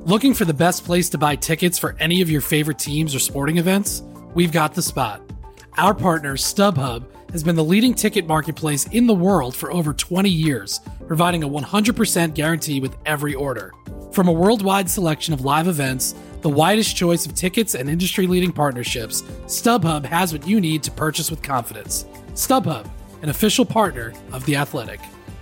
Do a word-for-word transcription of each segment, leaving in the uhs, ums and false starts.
Looking for the best place to buy tickets for any of your favorite teams or sporting events? We've got the spot. Our partner, StubHub, has been the leading ticket marketplace in the world for over twenty years, providing a one hundred percent guarantee with every order. From a worldwide selection of live events, the widest choice of tickets and industry-leading partnerships, StubHub has what you need to purchase with confidence. StubHub, an official partner of The Athletic.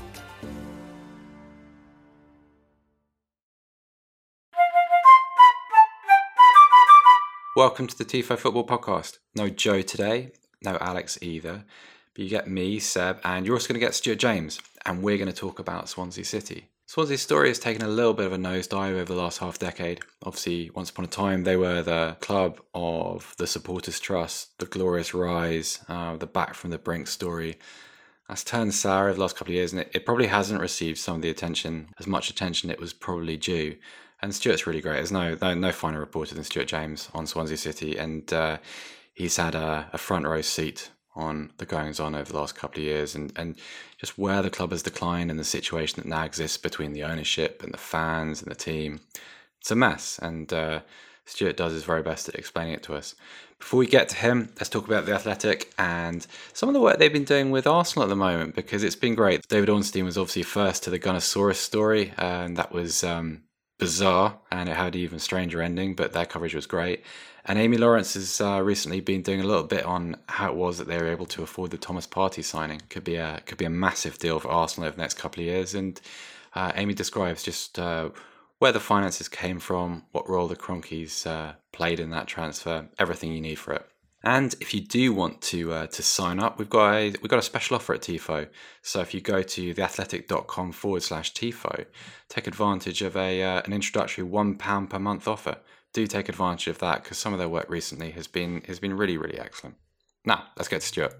Welcome to the Tifo Football Podcast. No Joe today, no Alex either, but you get me, Seb, and you're also going to get Stuart James, and we're going to talk about Swansea City. Swansea's story has taken a little bit of a nosedive over the last half decade. Obviously, once upon a time, they were the club of the Supporters Trust, the glorious rise, uh, the back from the brink story. That's turned sour over the last couple of years, and it, it probably hasn't received some of the attention, as much attention it was probably due. And Stuart's really great. There's no no, no finer reporter than Stuart James on Swansea City, and uh, he's had a, a front row seat on the goings on over the last couple of years, and, and just where the club has declined and the situation that now exists between the ownership and the fans and the team. It's a mess, and uh, Stuart does his very best at explaining it to us. Before we get to him, let's talk about The Athletic and some of the work they've been doing with Arsenal at the moment, because it's been great. David Ornstein was obviously first to the Gunnosaurus story, and that was um, bizarre, and it had an even stranger ending, but their coverage was great. And Amy Lawrence has uh, recently been doing a little bit on how it was that they were able to afford the Thomas Partey signing. Could be a could be a massive deal for Arsenal over the next couple of years. And uh, Amy describes just uh, where the finances came from, what role the Kroenkes uh, played in that transfer, everything you need for it. And if you do want to uh, to sign up, we've got a we've got a special offer at Tifo. So if you go to theathletic.com forward slash Tifo, take advantage of a uh, an introductory one pound per month offer. Do take advantage of that, because some of their work recently has been has been really, really excellent. Now, let's get to Stuart.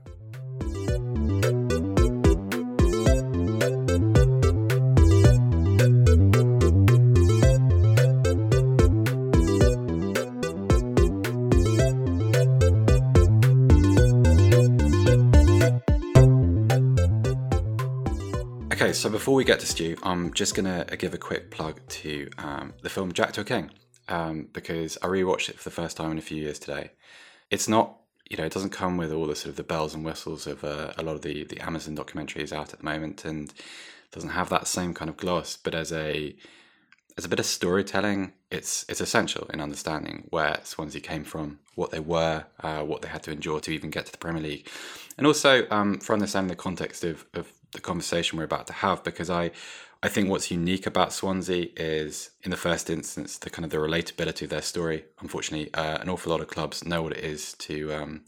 Okay, so before we get to Stu, I'm just going to give a quick plug to um, the film Jack to a King. Um, because I rewatched it for the first time in a few years today. It's not, you know, it doesn't come with all the sort of the bells and whistles of uh, a lot of the, the Amazon documentaries out at the moment, and doesn't have that same kind of gloss. But as a as a bit of storytelling, it's it's essential in understanding where Swansea came from, what they were, uh, what they had to endure to even get to the Premier League, and also um, for understanding the context of, of the conversation we're about to have, because I. I think what's unique about Swansea is, in the first instance, the kind of the relatability of their story. Unfortunately, uh, an awful lot of clubs know what it is to um,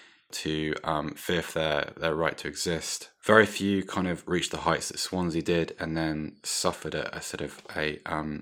to um, fear for their, their right to exist. Very few kind of reached the heights that Swansea did, and then suffered a, a sort of a um,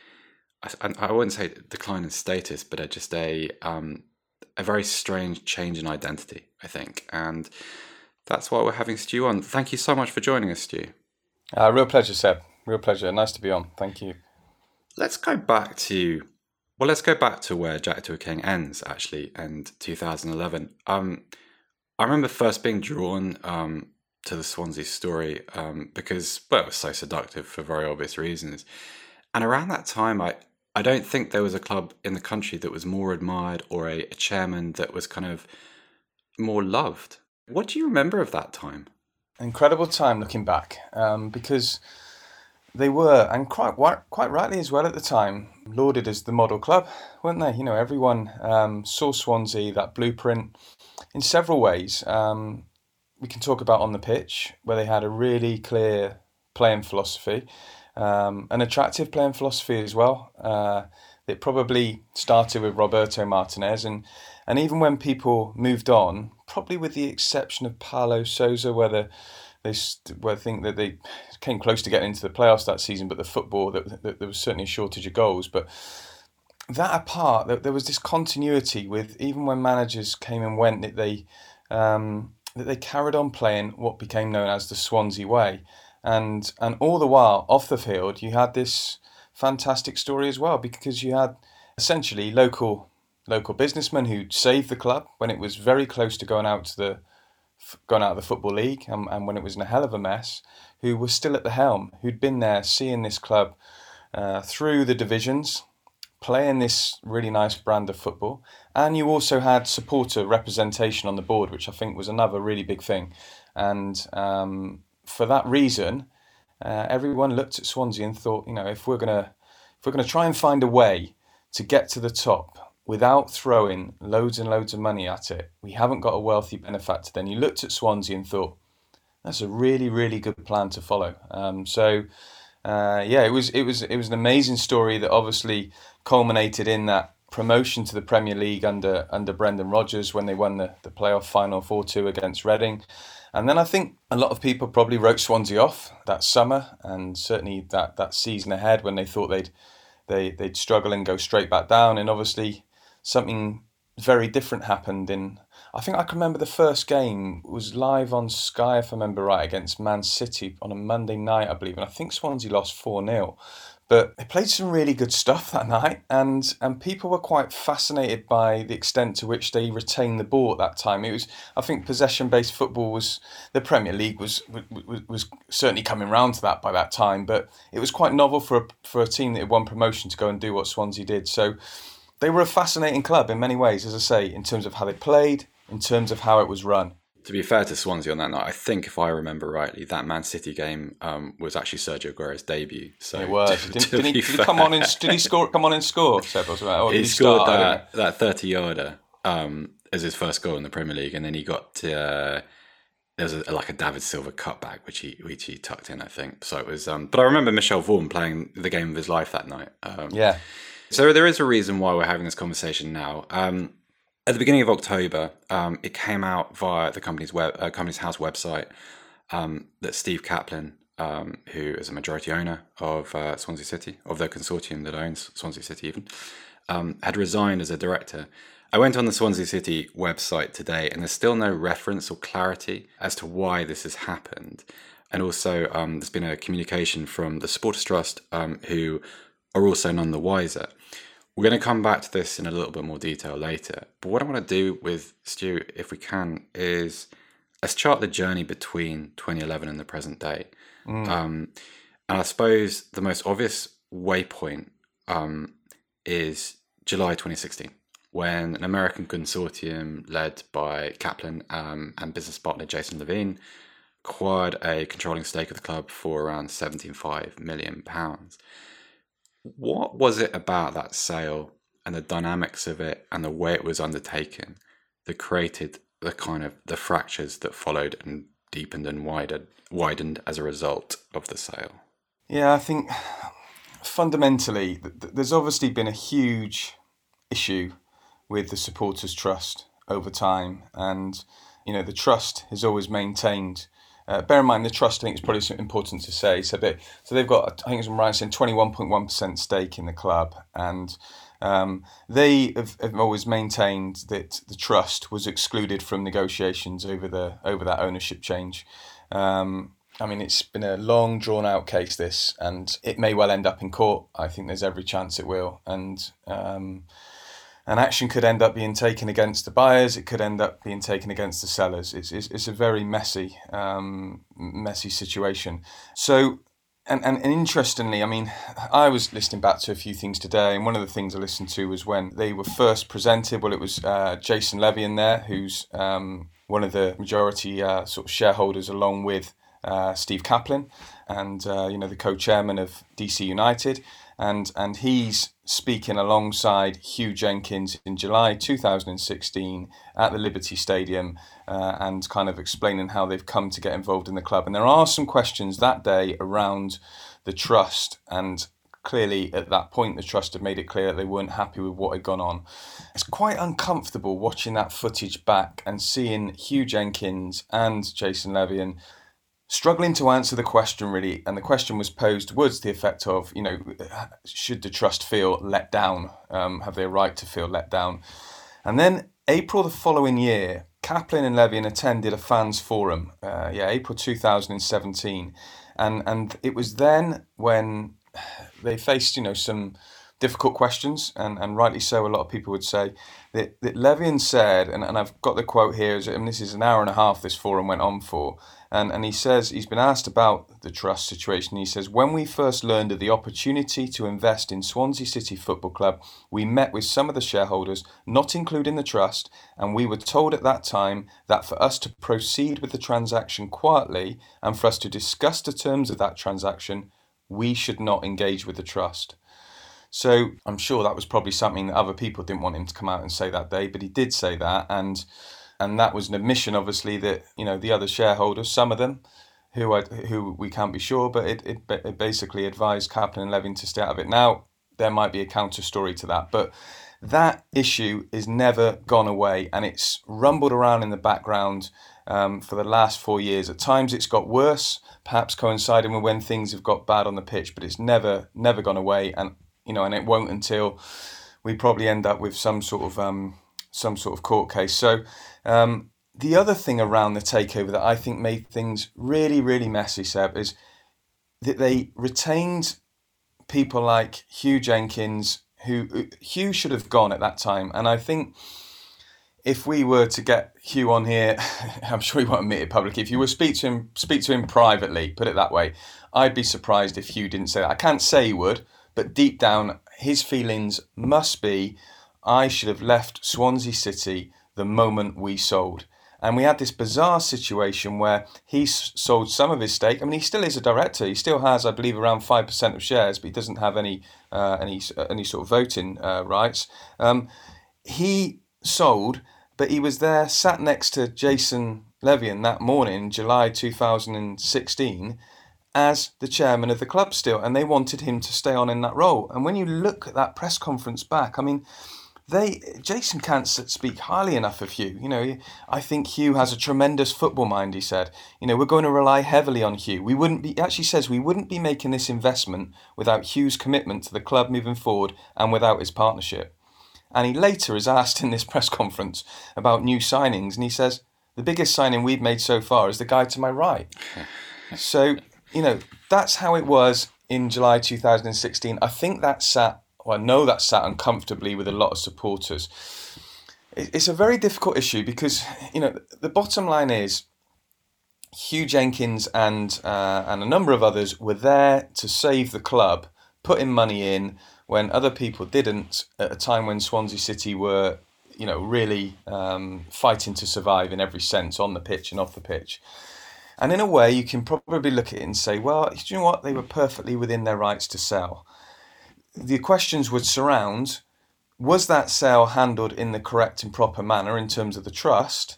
I, I wouldn't say decline in status, but a, just a um, a very strange change in identity, I think, and that's why we're having Stu on. Thank you so much for joining us, Stu. Uh, real pleasure, Seb. Real pleasure. Nice to be on. Thank you. Let's go back to, well, let's go back to where Jack to a King ends, actually, and two thousand eleven. Um, I remember first being drawn um, to the Swansea story um, because, well, it was so seductive for very obvious reasons. And around that time, I, I don't think there was a club in the country that was more admired, or a, a chairman that was kind of more loved. What do you remember of that time? Incredible time looking back, um, because they were, and quite quite rightly as well at the time, lauded as the model club, weren't they? You know, everyone um, saw Swansea, that blueprint, in several ways. Um, we can talk about on the pitch, where they had a really clear playing philosophy, um, an attractive playing philosophy as well. Uh, it probably started with Roberto Martinez, and and even when people moved on, probably with the exception of Paulo Sousa, where the, they where I think that they came close to getting into the playoffs that season, but the football, that, that there was certainly a shortage of goals. But that apart, there, there was this continuity with, even when managers came and went, that they um, that they carried on playing what became known as the Swansea way, and and all the while off the field, you had this fantastic story as well, because you had essentially local. local businessmen who saved the club when it was very close to going out to the going out of the Football League, and, and when it was in a hell of a mess, who were still at the helm, who'd been there seeing this club uh, through the divisions, playing this really nice brand of football, and you also had supporter representation on the board, which I think was another really big thing. And um, for that reason, uh, everyone looked at Swansea and thought, you know, if we're gonna if we're gonna try and find a way to get to the top without throwing loads and loads of money at it, we haven't got a wealthy benefactor. Then you looked at Swansea and thought, that's a really, really good plan to follow. Um, so, uh, yeah, it was it was it was an amazing story that obviously culminated in that promotion to the Premier League under under Brendan Rodgers when they won the, the playoff final four two against Reading. And then I think a lot of people probably wrote Swansea off that summer, and certainly that, that season ahead when they thought they'd they they'd struggle and go straight back down. And obviously something very different happened in, I think I can remember the first game was live on Sky, if I remember right, against Man City on a Monday night, I believe. And I think Swansea lost four nil. But they played some really good stuff that night, and and people were quite fascinated by the extent to which they retained the ball at that time. It was, I think, possession-based football was, the Premier League was was, was certainly coming round to that by that time, but it was quite novel for a, for a team that had won promotion to go and do what Swansea did. So they were a fascinating club in many ways, as I say, in terms of how they played, in terms of how it was run. To be fair to Swansea on that night, I think if I remember rightly, that Man City game um, was actually Sergio Aguero's debut. So it was. Did, did, he, did he come on and did he score? Come on and score? Seb, or or he, he scored start? that that thirty yarder um, as his first goal in the Premier League, and then he got to, uh, there was a, like a David Silva cutback which he which he tucked in, I think. So it was. Um, but I remember Michel Vorm playing the game of his life that night. Um, yeah. So there is a reason why we're having this conversation now. Um, At the beginning of October, um, it came out via the company's web, uh, company's house website um, that Steve Kaplan, um, who is a majority owner of uh, Swansea City, of the consortium that owns Swansea City even, um, had resigned as a director. I went on the Swansea City website today, and there's still no reference or clarity as to why this has happened. And also, um, there's been a communication from the Supporters Trust, um, who are also none the wiser. We're going to come back to this in a little bit more detail later. But what I want to do with Stu, if we can, is let's chart the journey between twenty eleven and the present day. Mm. Um, and I suppose the most obvious waypoint um, is July twenty sixteen, when an American consortium led by Kaplan um, and business partner Jason Levine acquired a controlling stake of the club for around seventy-five point five million pounds. What was it about that sale and the dynamics of it and the way it was undertaken that created the kind of the fractures that followed and deepened and widened, widened as a result of the sale? Yeah, I think fundamentally there's obviously been a huge issue with the Supporters Trust over time, and you know the trust has always maintained. Uh, bear in mind, the trust, I think it's probably important to say. So, they, so they've got, I think it's right saying, twenty-one point one percent stake in the club, and um, they have, have always maintained that the trust was excluded from negotiations over the over that ownership change. Um, I mean, it's been a long, drawn-out case, this, and it may well end up in court. I think there's every chance it will, and um, an action could end up being taken against the buyers. It could end up being taken against the sellers. It's it's, it's a very messy, um, messy situation. So, and, and and interestingly, I mean, I was listening back to a few things today, and one of the things I listened to was when they were first presented. Well, it was uh, Jason Levien there, who's um, one of the majority uh, sort of shareholders, along with uh, Steve Kaplan, and uh, you know the co-chairman of D C United. And and he's speaking alongside Hugh Jenkins in July two thousand sixteen at the Liberty Stadium uh, and kind of explaining how they've come to get involved in the club. And there are some questions that day around the trust, and clearly at that point the trust had made it clear that they weren't happy with what had gone on. It's quite uncomfortable watching that footage back and seeing Hugh Jenkins and Jason Levien struggling to answer the question, really. And the question was posed was the effect of, you know, should the trust feel let down? Um, have they a right to feel let down? And then April the following year, Kaplan and Levien attended a fans forum, uh, yeah, April two thousand seventeen. And and it was then when they faced, you know, some difficult questions, and, and rightly so, a lot of people would say, that, that Levien said, and, and I've got the quote here, and this is an hour and a half this forum went on for, and, and he says, he's been asked about the trust situation, he says, when we first learned of the opportunity to invest in Swansea City Football Club, we met with some of the shareholders, not including the trust, and we were told at that time that for us to proceed with the transaction quietly, and for us to discuss the terms of that transaction, we should not engage with the trust. So I'm sure that was probably something that other people didn't want him to come out and say that day, but he did say that, and and that was an admission, obviously, that, you know, the other shareholders, some of them, who I, who we can't be sure, but it, it, it basically advised Kaplan and Levien to stay out of it. Now, there might be a counter story to that, but that issue is never gone away, and it's rumbled around in the background um, for the last four years. At times it's got worse, perhaps coinciding with when things have got bad on the pitch, but it's never, never gone away, and you know, and it won't until we probably end up with some sort of um, some sort of court case. So um, the other thing around the takeover that I think made things really, really messy, Seb, is that they retained people like Hugh Jenkins, who Hugh should have gone at that time. And I think if we were to get Hugh on here, I'm sure he won't admit it publicly. If you were to speak to him, speak to him privately, put it that way, I'd be surprised if Hugh didn't say that. I can't say he would, but deep down, his feelings must be, I should have left Swansea City the moment we sold. And we had this bizarre situation where he sold some of his stake. I mean, he still is a director. He still has, I believe, around five percent of shares, but he doesn't have any uh, any any sort of voting uh, rights. Um, he sold, but he was there, sat next to Jason Levien that morning, July two thousand sixteen, as the chairman of the club still, and they wanted him to stay on in that role. And when you look at that press conference back, I mean, they Jason can't speak highly enough of Hugh. You know, I think Hugh has a tremendous football mind, he said. You know, we're going to rely heavily on Hugh. We wouldn't be, he actually says we wouldn't be making this investment without Hugh's commitment to the club moving forward and without his partnership. And he later is asked in this press conference about new signings, and he says, the biggest signing we've made so far is the guy to my right. So, you know, that's how it was in July two thousand sixteen. I think that sat, or I know that sat uncomfortably with a lot of supporters. It's a very difficult issue because, you know, the bottom line is Hugh Jenkins and uh, and a number of others were there to save the club, putting money in when other people didn't, at a time when Swansea City were, you know, really um, fighting to survive in every sense, on the pitch and off the pitch. And in a way, you can probably look at it and say, well, do you know what? They were perfectly within their rights to sell. The questions would surround, was that sale handled in the correct and proper manner in terms of the trust?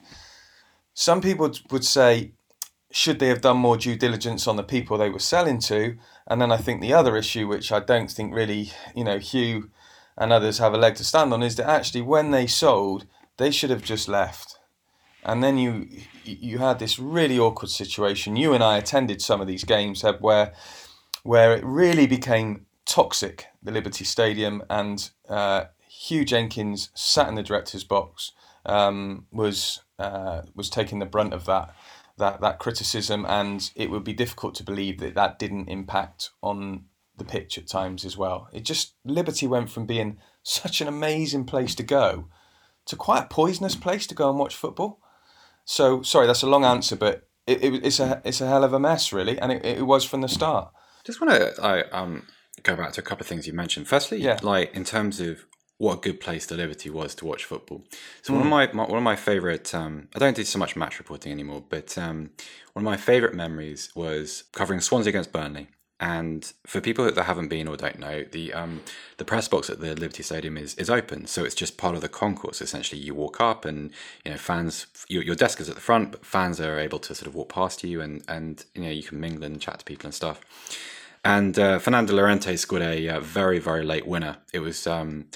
Some people would say, should they have done more due diligence on the people they were selling to? And then I think the other issue, which I don't think really, you know, Hugh and others have a leg to stand on, is that actually when they sold, they should have just left. And then you you had this really awkward situation. You and I attended some of these games, Heb, where where it really became toxic, the Liberty Stadium, and uh, Hugh Jenkins sat in the director's box, um, was uh, was taking the brunt of that that that criticism, and it would be difficult to believe that that didn't impact on the pitch at times as well. It just, Liberty went from being such an amazing place to go to quite a poisonous place to go and watch football. So, sorry, that's a long answer, but it, it, it's a it's a hell of a mess, really, and it, it was from the start. Just want to I, um, go back to a couple of things you mentioned. Firstly, yeah. like in terms of what a good place the Liberty was to watch football. So mm. one of my, my one of my favourite, um, I don't do so much match reporting anymore, but um, one of my favourite memories was covering Swansea against Burnley. And for people that haven't been or don't know, the um, the press box at the Liberty Stadium is, is open, so it's just part of the concourse. Essentially, you walk up, and you know fans. Your, your desk is at the front, but fans are able to sort of walk past you, and, and you know you can mingle and chat to people and stuff. And uh, Fernando Llorente scored a uh, very very late winner. It was um,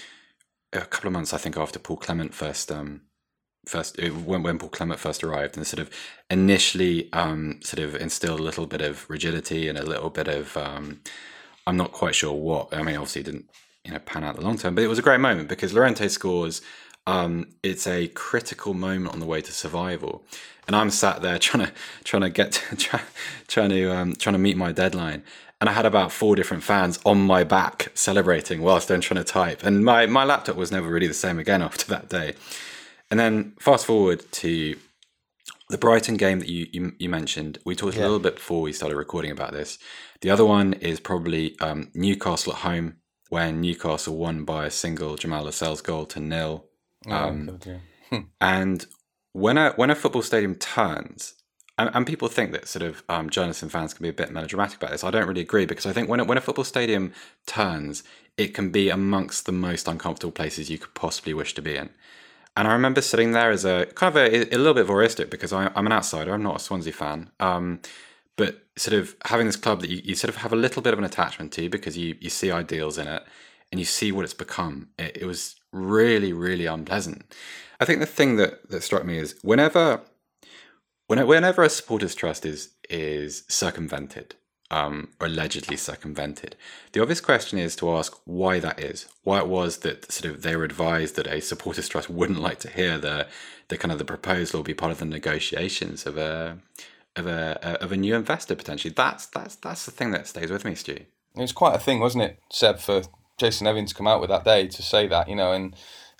a couple of months, I think, after Paul Clement first. Um, First, when when Paul Clement first arrived, and sort of initially um, sort of instilled a little bit of rigidity and a little bit of um, I'm not quite sure what. I mean, obviously it didn't you know pan out the long term, but it was a great moment because Llorente scores. Um, it's a critical moment on the way to survival, and I'm sat there trying to trying to get to, try, trying to um, trying to meet my deadline, and I had about four different fans on my back celebrating whilst I'm trying to type. And my, my laptop was never really the same again after that day. And then fast forward to the Brighton game that you, you, you mentioned. We talked yeah. a little bit before we started recording about this. The other one is probably um, Newcastle at home, when Newcastle won by a single Jamal Lascelles goal to nil. Um, oh, God, yeah. And when a when a football stadium turns, and, and people think that sort of um, journalists and fans can be a bit melodramatic about this. I don't really agree, because I think when a, when a football stadium turns, it can be amongst the most uncomfortable places you could possibly wish to be in. And I remember sitting there as a kind of a, a little bit voyeuristic, because I, I'm an outsider. I'm not a Swansea fan. Um, but sort of having this club that you, you sort of have a little bit of an attachment to, because you, you see ideals in it and you see what it's become. It, it was really, really unpleasant. I think the thing that, that struck me is whenever whenever a supporters trust is is circumvented, um, or allegedly circumvented, the obvious question is to ask why that is. Why it was that sort of they were advised that a supporters trust wouldn't like to hear the the kind of the proposal or be part of the negotiations of a of a of a new investor potentially. That's that's that's the thing that stays with me, Stu. It was quite a thing, wasn't it, Seb, for Jason Evans to come out with that day to say that, you know, and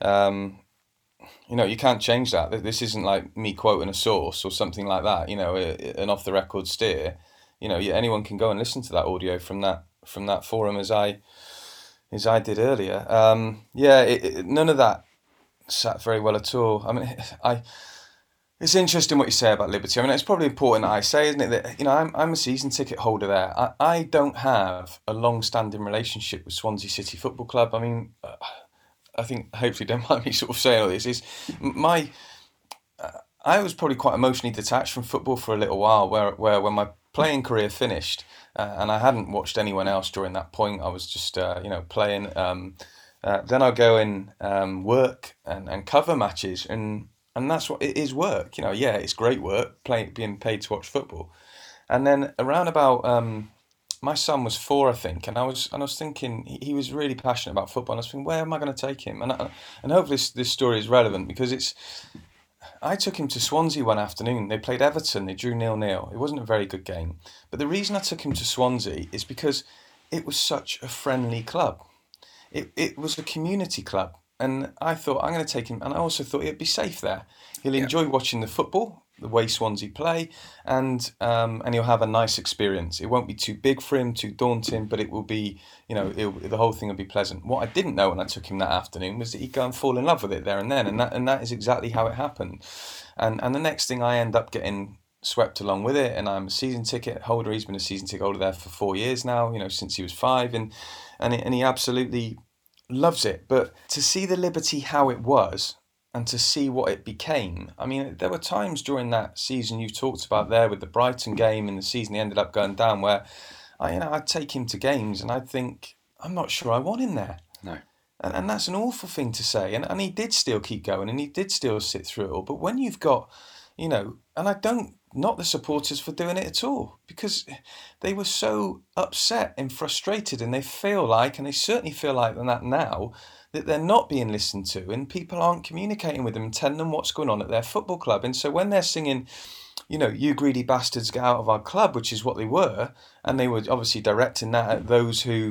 um, you know, you can't change that. This isn't like me quoting a source or something like that, you know, an off the record steer. You know, anyone can go and listen to that audio from that from that forum as I as I did earlier. Um, yeah, it, it, none of that sat very well at all. I mean, I. It's interesting what you say about Liberty. I mean, it's probably important that I say, isn't it, that, you know, I'm I'm a season ticket holder there. I, I don't have a long-standing relationship with Swansea City Football Club. I mean, uh, I think, hopefully don't mind me sort of saying all this, is my... Uh, I was probably quite emotionally detached from football for a little while, where, where when my playing career finished, uh, and I hadn't watched anyone else during that point, I was just, uh, you know, playing. Um, uh, then I'd go and um, work and, and cover matches, and... And that's what it is, work. You know, yeah, it's great work, play, being paid to watch football. And then around about, um, my son was four, I think, and I was and I was thinking he, he was really passionate about football. And I was thinking, where am I going to take him? And I, and hopefully this, this story is relevant, because it's. I took him to Swansea one afternoon. They played Everton. They drew nil nil. It wasn't a very good game, but the reason I took him to Swansea is because it was such a friendly club. It it was a community club. And I thought, I'm going to take him, and I also thought he'd be safe there. He'll enjoy yeah. watching the football, the way Swansea play, and um, and he'll have a nice experience. It won't be too big for him, too daunting, but it will be, you know, it'll, the whole thing will be pleasant. What I didn't know when I took him that afternoon was that he'd go and fall in love with it there and then, and that and that is exactly how it happened. And and the next thing, I end up getting swept along with it, and I'm a season ticket holder. He's been a season ticket holder there for four years now, you know, since he was five, and and and he absolutely loves it. But to see the Liberty how it was and to see what it became, I mean, there were times during that season you've talked about there with the Brighton game and the season he ended up going down, where I, you know, I'd take him to games and I'd think, I'm not sure I want him there. No. And, and that's an awful thing to say. And, and he did still keep going, and he did still sit through it all. But when you've got, you know, and I don't, not the supporters for doing it at all, because they were so upset and frustrated, and they feel like, and they certainly feel like that now, that they're not being listened to, and people aren't communicating with them and telling them what's going on at their football club. And so when they're singing, you know, you greedy bastards, get out of our club, which is what they were, and they were obviously directing that at those who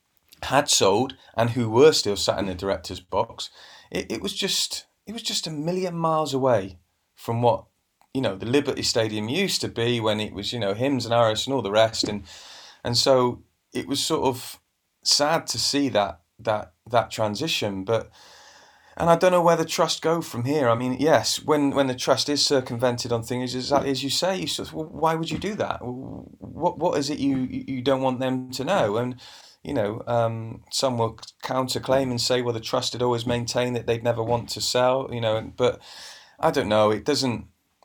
had sold and who were still sat in the director's box, it, it was just it was just a million miles away from what, you know, the Liberty Stadium used to be when it was, you know, hymns and arrows and all the rest. And and so it was sort of sad to see that that that transition. But and I don't know where the trust go from here. I mean, yes, when, when the trust is circumvented on things, exactly as you say, you sort of, well, why would you do that? What what is it you you don't want them to know? And you know, um, some will counterclaim and say, well, the trust had always maintained that they'd never want to sell. You know, but I don't know. It doesn't.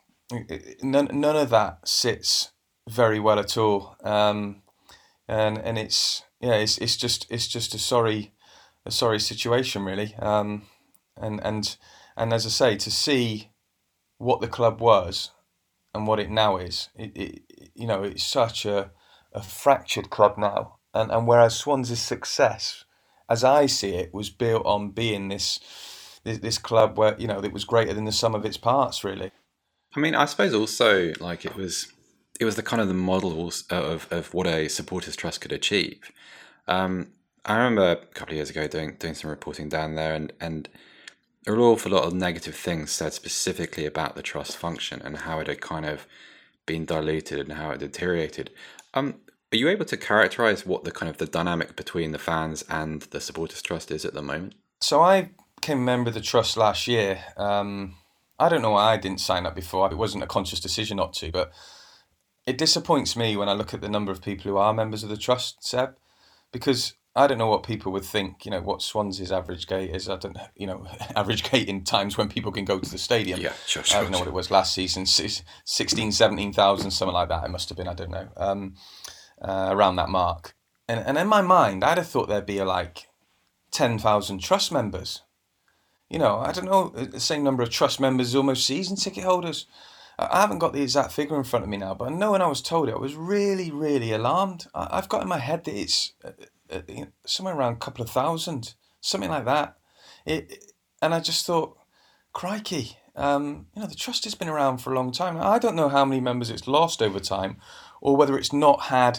None, none of that sits very well at all, um, and and it's yeah, it's it's just it's just a sorry, a sorry situation really, um, and and and as I say, to see what the club was and what it now is, it, it you know, it's such a a fractured club now, and and whereas Swansea's success, as I see it, was built on being this this, this club where, you know, that was greater than the sum of its parts really. I mean, I suppose also, like, it was it was the kind of the models of, of what a supporters trust could achieve. Um, I remember a couple of years ago doing doing some reporting down there, and, and there were an awful lot of negative things said specifically about the trust function and how it had kind of been diluted and how it deteriorated. Um, are you able to characterize what the kind of the dynamic between the fans and the supporters trust is at the moment? So I became a member of the trust last year. Um, I don't know why I didn't sign up before. It wasn't a conscious decision not to, but it disappoints me when I look at the number of people who are members of the trust, Seb, because I don't know what people would think, you know, what Swansea's average gate is. I don't know, you know, average gate in times when people can go to the stadium. Yeah, sure, sure. I don't know sure. what it was last season, sixteen, seventeen thousand, something like that. It must have been, I don't know, um, uh, around that mark. And and in my mind, I'd have thought there'd be like ten thousand trust members. You know, I don't know, the same number of trust members as almost season ticket holders. I haven't got the exact figure in front of me now, but I know when I was told it, I was really, really alarmed. I've got in my head that it's uh, uh, somewhere around a couple of thousand, something like that. It, and I just thought, crikey, um, you know, the trust has been around for a long time. I don't know how many members it's lost over time, or whether it's not had,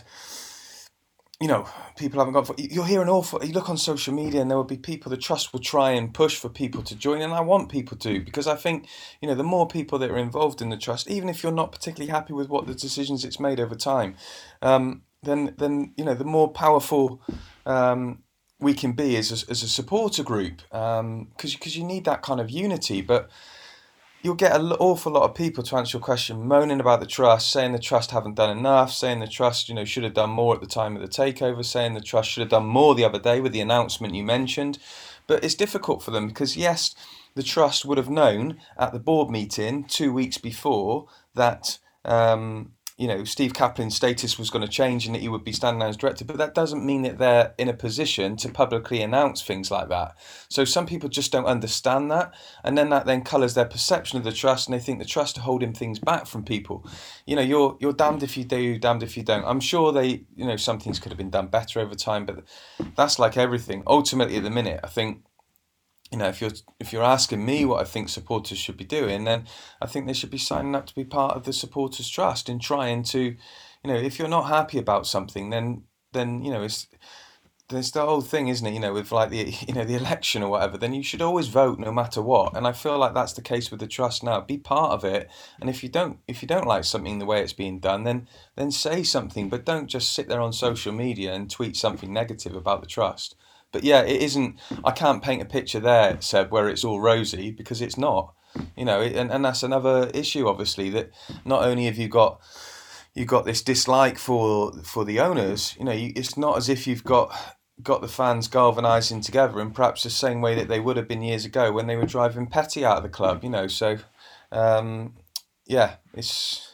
you know, people haven't got, you'll hear an awful, you look on social media and there will be people, the trust will try and push for people to join, and I want people to, because I think, you know, the more people that are involved in the trust, even if you're not particularly happy with what the decisions it's made over time, um, then, then you know, the more powerful um, we can be as a, as a supporter group, um, because because you need that kind of unity. But you'll get an awful lot of people, to answer your question, moaning about the trust, saying the trust haven't done enough, saying the trust, you know, should have done more at the time of the takeover, saying the trust should have done more the other day with the announcement you mentioned. But it's difficult for them because, yes, the trust would have known at the board meeting two weeks before that, um, you know, Steve Kaplan's status was going to change and that he would be standing down as director, but that doesn't mean that they're in a position to publicly announce things like that. So some people just don't understand that, and then that then colours their perception of the trust, and they think the trust are holding things back from people. You know, you're you're damned if you do, damned if you don't. I'm sure they, you know, some things could have been done better over time, but that's like everything. Ultimately, at the minute, I think, you know, if you're if you're asking me what I think supporters should be doing, then I think they should be signing up to be part of the supporters trust and trying to, you know, if you're not happy about something, then then you know, it's there's the whole thing, isn't it? You know, with like the you know the election or whatever, then you should always vote no matter what. And I feel like that's the case with the trust now. Be part of it, and if you don't if you don't like something the way it's being done, then then say something, but don't just sit there on social media and tweet something negative about the trust. But yeah, it isn't, I can't paint a picture there, Seb, where it's all rosy, because it's not, you know, and, and that's another issue, obviously, that not only have you got, you've got this dislike for for the owners, you know, you, it's not as if you've got got the fans galvanising together in perhaps the same way that they would have been years ago when they were driving Petty out of the club, you know, so, um, yeah, it's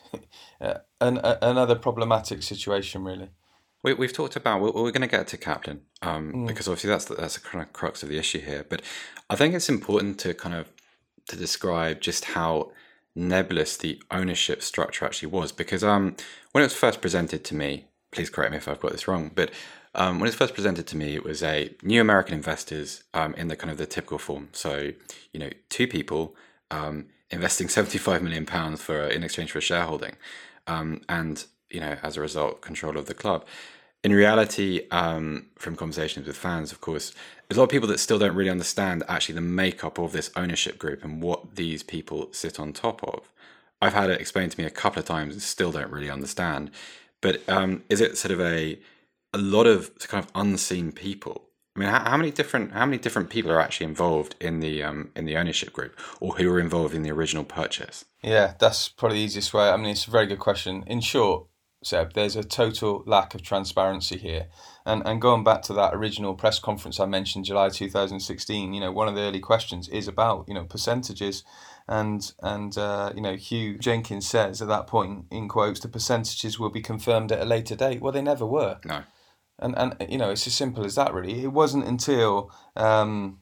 an, a, another problematic situation, really. We, we've talked about, we're, we're going to get to Kaplan, um, Mm. because obviously that's the, that's the kind of crux of the issue here. But I think it's important to kind of to describe just how nebulous the ownership structure actually was. Because um, when it was first presented to me, please correct me if I've got this wrong, but um, when it was first presented to me, it was a new American investors um, in the kind of the typical form. So, you know, two people um, investing seventy-five million pounds for in exchange for a shareholding, um, and you know, as a result, control of the club. In reality, um, from conversations with fans, of course, there's a lot of people that still don't really understand actually the makeup of this ownership group and what these people sit on top of. I've had it explained to me a couple of times and still don't really understand. But um, is it sort of a a lot of kind of unseen people? I mean, how, how many different how many different people are actually involved in the um, in the ownership group, or who were involved in the original purchase? Yeah, that's probably the easiest way. I mean, it's a very good question. In short, Seb, there's a total lack of transparency here. And and going back to that original press conference I mentioned, July two thousand sixteen, you know, one of the early questions is about, you know, percentages. And, and uh, you know, Hugh Jenkins says at that point, in quotes, the percentages will be confirmed at a later date. Well, they never were. No. And, and you know, it's as simple as that, really. It wasn't until um,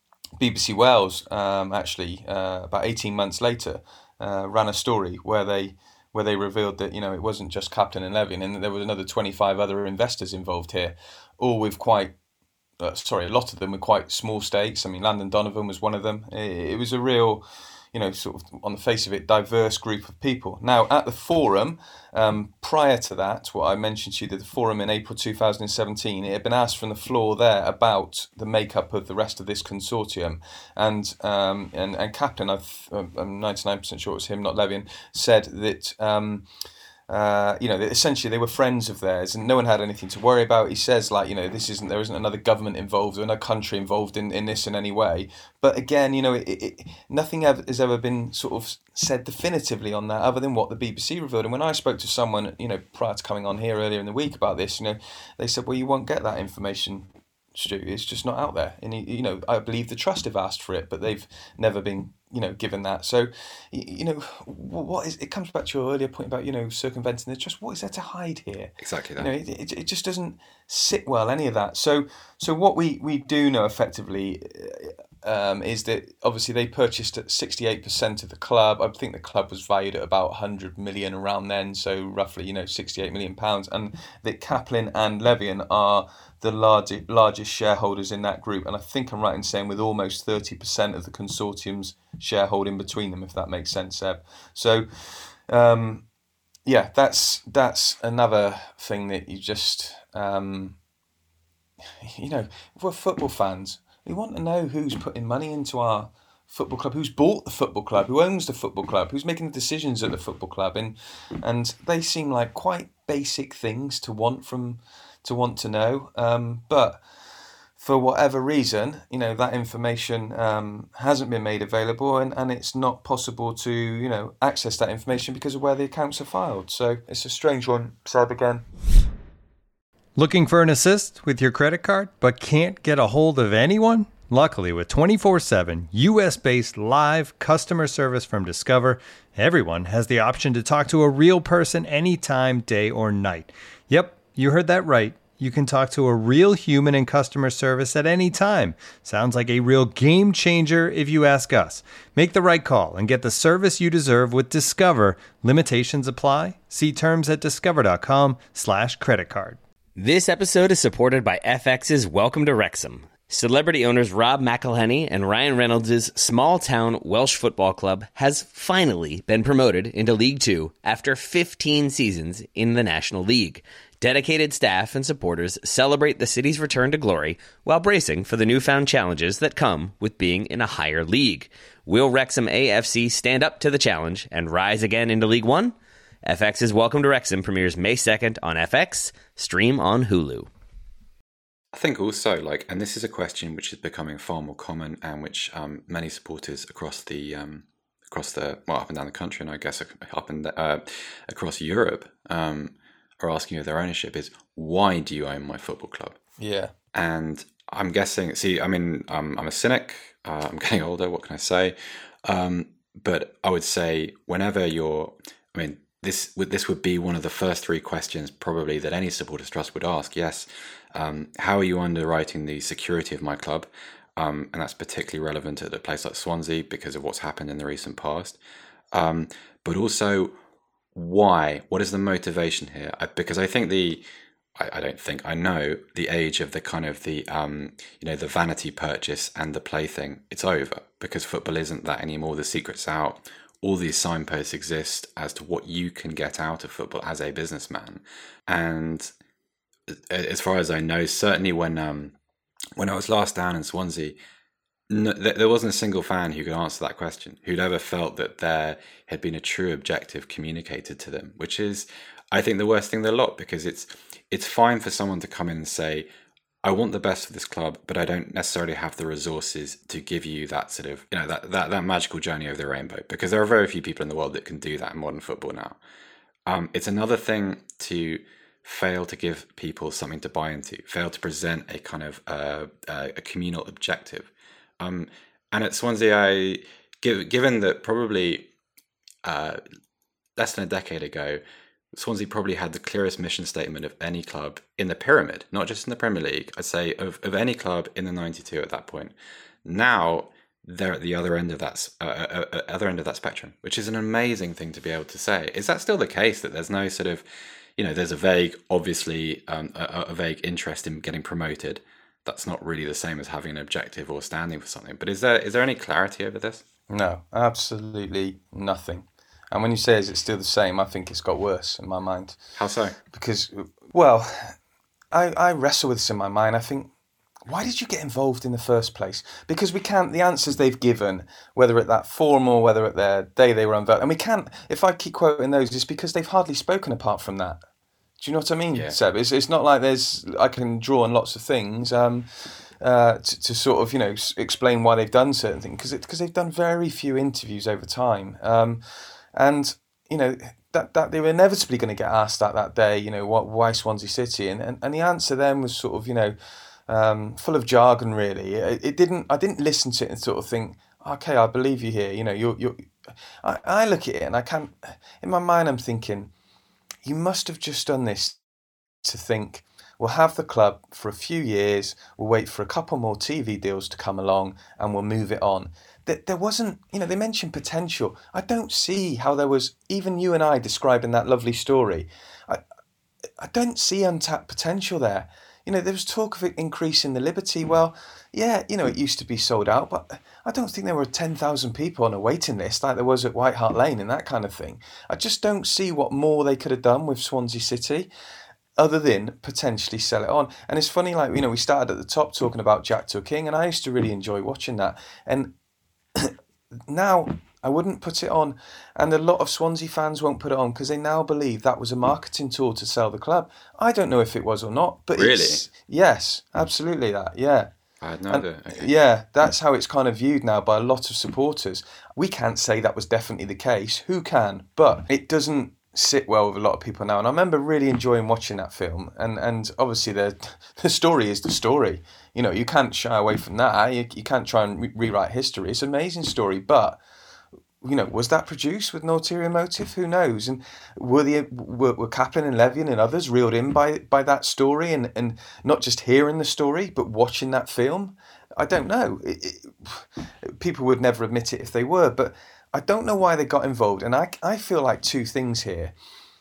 B B C Wales, um, actually, uh, about eighteen months later, uh, ran a story where they where they revealed that, you know, it wasn't just Kaplan and Levin, and that there was another twenty-five other investors involved here, all with quite, uh, sorry, a lot of them with quite small stakes. I mean, Landon Donovan was one of them. It, it was a real, you know, sort of on the face of it, diverse group of people. Now, at the forum, um, prior to that, what I mentioned to you, that the forum in April two thousand seventeen, it had been asked from the floor there about the makeup of the rest of this consortium. And um, and, and Kaplan, I've, I'm ninety-nine percent sure it was him, not Levian, said that... Um, Uh, you know, essentially they were friends of theirs, and no one had anything to worry about. He says, like, you know, this isn't there isn't another government involved or another country involved in, in this in any way. But again, you know, it, it, nothing ever, has ever been sort of said definitively on that, other than what the B B C revealed. And when I spoke to someone, you know, prior to coming on here earlier in the week about this, you know, they said, well, you won't get that information, Stu. It's just not out there. And you know, I believe the trust have asked for it, but they've never been, you know, given that. So, you know, what is it comes back to your earlier point about, you know, circumventing the trust. What is there to hide here? Exactly that. You know, it, it, it just doesn't sit well, any of that. So, so what we, we do know effectively um, is that obviously they purchased at sixty-eight percent of the club. I think the club was valued at about one hundred million around then, so roughly, you know, sixty-eight million pounds, and that Kaplan and Levian are the largest largest shareholders in that group, and I think I'm right in saying with almost thirty percent of the consortium's shareholding between them, if that makes sense, Seb. So, um, yeah, that's that's another thing that you just, um, you know, if we're football fans, we want to know who's putting money into our football club, who's bought the football club, who owns the football club, who's making the decisions at the football club, and and they seem like quite basic things to want from. to want to know, um, but for whatever reason, you know, that information um, hasn't been made available, and, and it's not possible to, you know, access that information because of where the accounts are filed. So it's a strange one, Seb, again. Looking for an assist with your credit card, but can't get a hold of anyone? Luckily, with twenty-four seven U S-based live customer service from Discover, everyone has the option to talk to a real person anytime, day or night. Yep. You heard that right. You can talk to a real human in customer service at any time. Sounds like a real game changer if you ask us. Make the right call and get the service you deserve with Discover. Limitations apply. See terms at discover.com slash credit card. This episode is supported by F X's Welcome to Wrexham. Celebrity owners Rob McElhenney and Ryan Reynolds' small-town Welsh football club has finally been promoted into League Two after fifteen seasons in the National League. Dedicated staff and supporters celebrate the city's return to glory while bracing for the newfound challenges that come with being in a higher league. Will Wrexham A F C stand up to the challenge and rise again into League One? F X's Welcome to Wrexham premieres May second on F X, stream on Hulu. I think also, like, and this is a question which is becoming far more common, and which um, many supporters across the um, across the well up and down the country, and I guess up and uh, across Europe, um, are asking of their ownership is, why do you own my football club? Yeah. And I'm guessing, see, I mean, um, I'm a cynic. Uh, I'm getting older. What can I say? Um, but I would say, whenever you're, I mean, this would this would be one of the first three questions probably that any supporters trust would ask. Yes. Um, how are you underwriting the security of my club? Um, and that's particularly relevant at a place like Swansea because of what's happened in the recent past. Um, but also, why? What is the motivation here? I, because I think the, I, I don't think, I know the age of the kind of the, um, you know, the vanity purchase and the plaything, it's over, because football isn't that anymore. The secret's out. All these signposts exist as to what you can get out of football as a businessman. And as far as I know, certainly when um, when I was last down in Swansea, no, there wasn't a single fan who could answer that question, who'd ever felt that there had been a true objective communicated to them, which is, I think, the worst thing of the lot, because it's it's fine for someone to come in and say, I want the best for this club, but I don't necessarily have the resources to give you that sort of, you know, that, that, that magical journey over the rainbow, because there are very few people in the world that can do that in modern football now. Um, it's another thing to fail to give people something to buy into, fail to present a kind of uh, uh, a communal objective. Um, and at Swansea, I give, given that probably uh, less than a decade ago, Swansea probably had the clearest mission statement of any club in the pyramid, not just in the Premier League, I'd say of, of any club in the ninety-two at that point. Now they're at the other end of that uh, uh, uh, other end of that spectrum, which is an amazing thing to be able to say. Is that still the case, that there's no sort of, you know, there's a vague, obviously um, a, a vague interest in getting promoted? That's not really the same as having an objective or standing for something. But is there is there any clarity over this? No, absolutely nothing. And when you say, is it still the same, I think it's got worse in my mind. How so? Because, well, I, I wrestle with this in my mind. I think, why did you get involved in the first place? Because we can't, the answers they've given, whether at that forum or whether at their day they were unveiled, and we can't, if I keep quoting those, it's because they've hardly spoken apart from that. Do you know what I mean, yeah. Seb? It's, it's not like there's, I can draw on lots of things. Um, Uh, to, to sort of, you know, s- explain why they've done certain things, because because they've done very few interviews over time, um, and you know that that they were inevitably going to get asked that that day, you know, what why Swansea City, and, and, and the answer then was sort of, you know, um, full of jargon. Really, it, it didn't. I didn't listen to it and sort of think, okay, I believe you here. You know, you're you're. I, I look at it and I can't. In my mind, I'm thinking, you must have just done this to think, we'll have the club for a few years, we'll wait for a couple more T V deals to come along, and we'll move it on. There wasn't, you know, they mentioned potential. I don't see how there was, even you and I describing that lovely story, I, I don't see untapped potential there. You know, there was talk of it increasing the Liberty. Well, yeah, you know, it used to be sold out, but I don't think there were ten thousand people on a waiting list like there was at White Hart Lane and that kind of thing. I just don't see what more they could have done with Swansea City, other than potentially sell it on. And it's funny, like, you know, we started at the top talking about Jack Till King, and I used to really enjoy watching that. And now I wouldn't put it on, and a lot of Swansea fans won't put it on because they now believe that was a marketing tool to sell the club. I don't know if it was or not, but really? It's, yes, absolutely that, yeah. I had no And, idea. Okay. yeah, that's how it's kind of viewed now by a lot of supporters. We can't say that was definitely the case. Who can? But it doesn't sit well with a lot of people now. And I remember really enjoying watching that film. And, and obviously the the story is the story. You know, you can't shy away from that. You, you can't try and re- rewrite history. It's an amazing story. But, you know, was that produced with no ulterior motive? Who knows? And were the were, were Kaplan and Levien and others reeled in by by that story, and, and not just hearing the story, but watching that film? I don't know. It, it, people would never admit it if they were, but I don't know why they got involved. And I, I feel like two things here.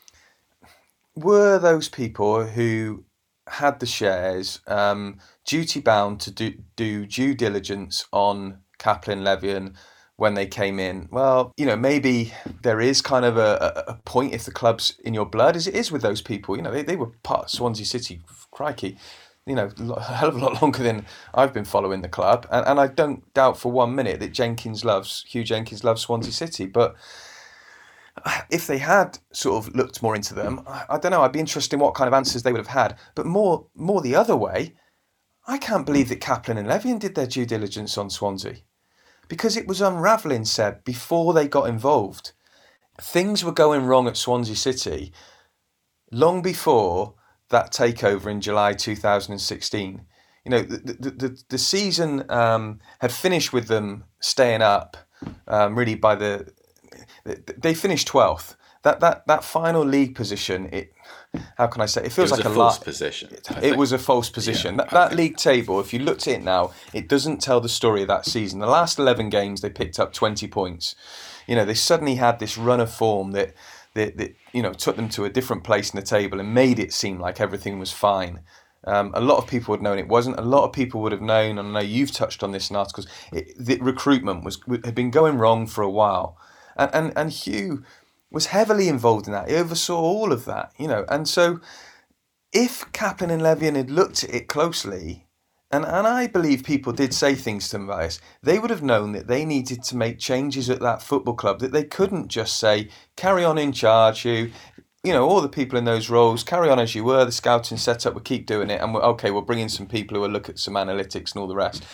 Were those people who had the shares um, duty bound to do, do due diligence on Kaplan, Levien when they came in? Well, you know, maybe there is kind of a, a point if the club's in your blood, as it is with those people. You know, they, they were part of Swansea City, crikey, you know, a hell of a lot longer than I've been following the club. And, and I don't doubt for one minute that Jenkins loves, Hugh Jenkins loves Swansea City. But if they had sort of looked more into them, I, I don't know, I'd be interested in what kind of answers they would have had. But more, more the other way, I can't believe that Kaplan and Levien did their due diligence on Swansea. Because it was unravelling, Seb, before they got involved. Things were going wrong at Swansea City long before that takeover in July two thousand sixteen. You know, the the, the, the season um, had finished with them staying up, um, really by the... They finished twelfth. That that that final league position, it, how can I say, it feels it was like a a false la- position. It, it was a false position. Yeah, that, that okay. league table, if you looked at it now, it doesn't tell the story of that season. The last eleven games, they picked up twenty points. You know, they suddenly had this run of form that, that, that you know, took them to a different place in the table and made it seem like everything was fine. Um, a lot of people would have known it wasn't. A lot of people would have known, and I know you've touched on this in articles, it, the recruitment was had been going wrong for a while. And, and and Hugh was heavily involved in that. He oversaw all of that, you know. And so if Kaplan and Levien had looked at it closely, and, and I believe people did say things to them about this, they would have known that they needed to make changes at that football club, that they couldn't just say, carry on in charge, Hugh. You know, all the people in those roles, carry on as you were, the scouting setup, we'll keep doing it, and we're, okay, we'll bring in some people who will look at some analytics and all the rest.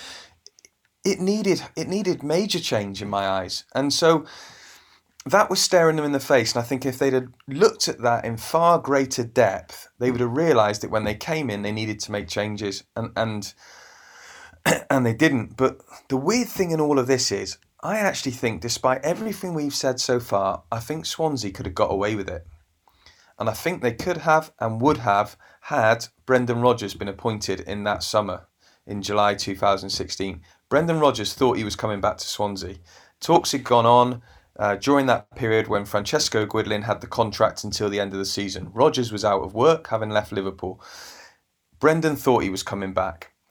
It needed it needed major change in my eyes. And so that was staring them in the face, and I think if they'd have looked at that in far greater depth, they would have realised that when they came in, they needed to make changes, and and and they didn't. But the weird thing in all of this is, I actually think, despite everything we've said so far, I think Swansea could have got away with it. And I think they could have and would have had Brendan Rodgers been appointed in that summer, in July two thousand sixteen. Brendan Rodgers thought he was coming back to Swansea. Talks had gone on uh, during that period when Francesco Guidolin had the contract until the end of the season. Rodgers was out of work, having left Liverpool. Brendan thought he was coming back.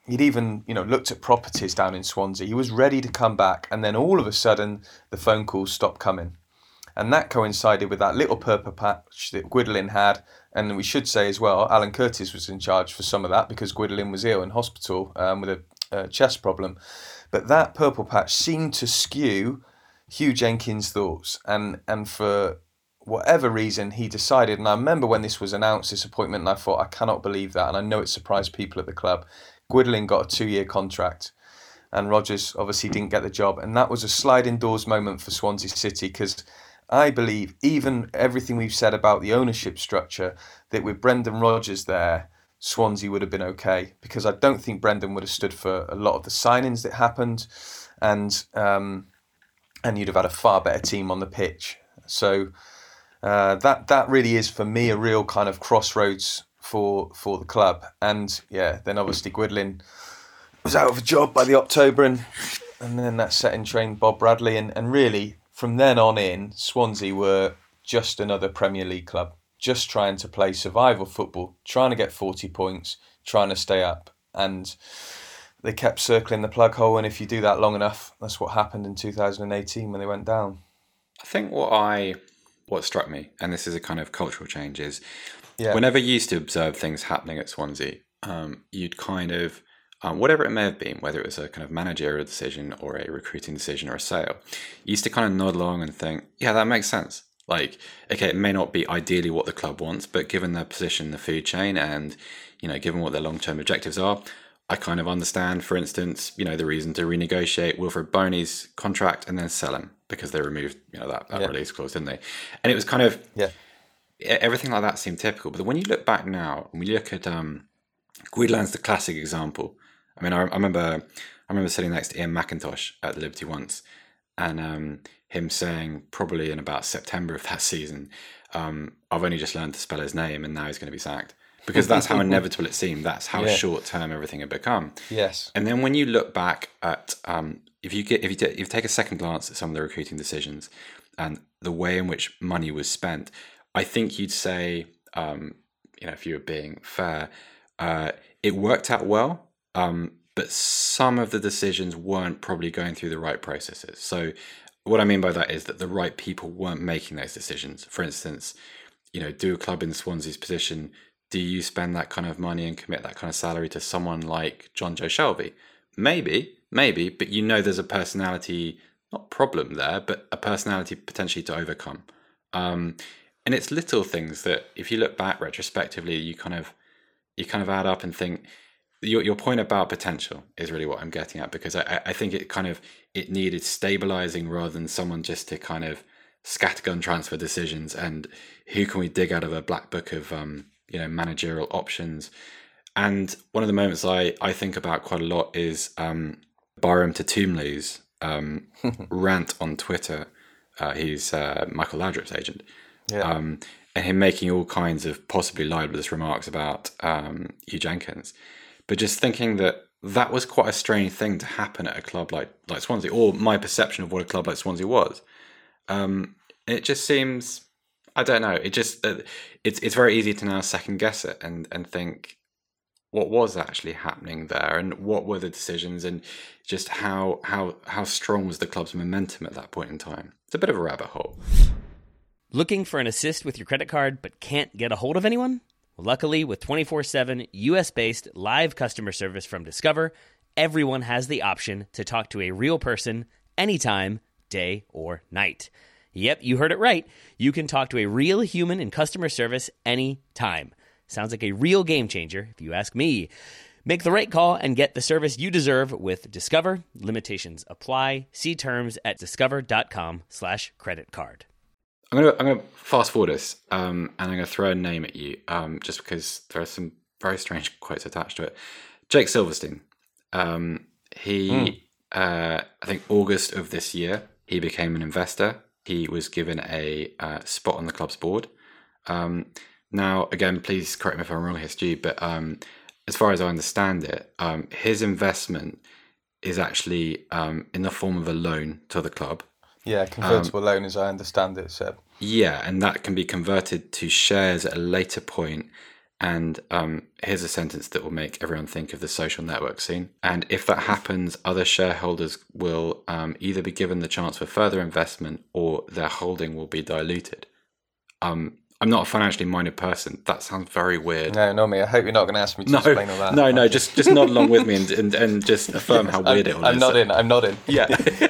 he'd even, you know, looked at properties down in Swansea. He was ready to come back, and then all of a sudden, the phone calls stopped coming. And that coincided with that little purple patch that Gwydion had. And we should say as well, Alan Curtis was in charge for some of that because Gwydion was ill in hospital um, with a, a chest problem. But that purple patch seemed to skew Hugh Jenkins' thoughts. And, and for whatever reason, he decided, and I remember when this was announced, this appointment, and I thought, I cannot believe that. And I know it surprised people at the club. Gwydion got a two-year contract. And Rodgers obviously didn't get the job. And that was a sliding doors moment for Swansea City because I believe, even everything we've said about the ownership structure, that with Brendan Rodgers there, Swansea would have been okay. Because I don't think Brendan would have stood for a lot of the signings that happened, and um, and you'd have had a far better team on the pitch. So uh, that that really is for me a real kind of crossroads for for the club. And yeah, then obviously Gwydion was out of a job by the October, and and then that set in train Bob Bradley, and and really. From then on in, Swansea were just another Premier League club, just trying to play survival football, trying to get forty points, trying to stay up. And they kept circling the plug hole, and if you do that long enough, that's what happened in two thousand eighteen when they went down. I think what I what struck me, and this is a kind of cultural change, is yeah. whenever you used to observe things happening at Swansea, um, you'd kind of Um, whatever it may have been, whether it was a kind of managerial decision or a recruiting decision or a sale, you used to kind of nod along and think, yeah, that makes sense. Like, okay, it may not be ideally what the club wants, but given their position in the food chain and, you know, given what their long-term objectives are, I kind of understand, for instance, you know, the reason to renegotiate Wilfred Boney's contract and then sell him because they removed, you know, that, that yeah. release clause, didn't they? And it was kind of, yeah, everything like that seemed typical. But when you look back now, and we look at um, Gwydion, the classic example. I mean, I, I remember I remember sitting next to Ian McIntosh at the Liberty once, and um, him saying probably in about September of that season, um, I've only just learned to spell his name and now he's going to be sacked. Because that's how inevitable it seemed. That's how yeah. short-term everything had become. Yes. And then when you look back at, um, if you get if you, t- if you take a second glance at some of the recruiting decisions and the way in which money was spent, I think you'd say, um, you know, if you were being fair, uh, it worked out well. Um, but some of the decisions weren't probably going through the right processes. So what I mean by that is that the right people weren't making those decisions. For instance, you know, do a club in Swansea's position, do you spend that kind of money and commit that kind of salary to someone like John Joe Shelby? Maybe, maybe, but you know there's a personality, not problem there, but a personality potentially to overcome. Um, and it's little things that if you look back retrospectively, you kind of you kind of add up and think, Your your point about potential is really what I'm getting at, because I, I think it kind of it needed stabilizing rather than someone just to kind of scattergun transfer decisions and who can we dig out of a black book of um you know managerial options. And one of the moments I, I think about quite a lot is um Byram Tatumlu's um rant on Twitter. Uh, he's uh, Michael Laudrup's agent. Yeah. Um, and him making all kinds of possibly libelous remarks about um Hugh Jenkins. But just thinking that that was quite a strange thing to happen at a club like, like Swansea, or my perception of what a club like Swansea was. Um, it just seems, I don't know, it just, uh, it's it's very easy to now second guess it and, and think what was actually happening there and what were the decisions and just how, how, how strong was the club's momentum at that point in time. It's a bit of a rabbit hole. Looking for an assist with your credit card but can't get a hold of anyone? Luckily, with twenty-four seven U S-based live customer service from Discover, everyone has the option to talk to a real person anytime, day or night. Yep, you heard it right. You can talk to a real human in customer service anytime. Sounds like a real game changer, if you ask me. Make the right call and get the service you deserve with Discover. Limitations apply. See terms at discover.com slash credit card. I'm gonna I'm gonna fast forward this, um, and I'm gonna throw a name at you, um, just because there are some very strange quotes attached to it. Jake Silverstein, um, he, mm. uh, I think August of this year, he became an investor. He was given a uh, spot on the club's board. Um, now, again, please correct me if I'm wrong here, Stu, but um, as far as I understand it, um, his investment is actually um, in the form of a loan to the club. Yeah, convertible um, loan, as I understand it, Seb. Yeah, and that can be converted to shares at a later point. And um, here's a sentence that will make everyone think of the social network scene. And if that happens, other shareholders will um, either be given the chance for further investment or their holding will be diluted. Um, I'm not a financially minded person. That sounds very weird. No, no, me. I hope you're not going to ask me to no, explain all that. No, no, just just nod along with me and, and, and just affirm how weird I'm, it all I'm is. nodding. I'm nodding. Yeah.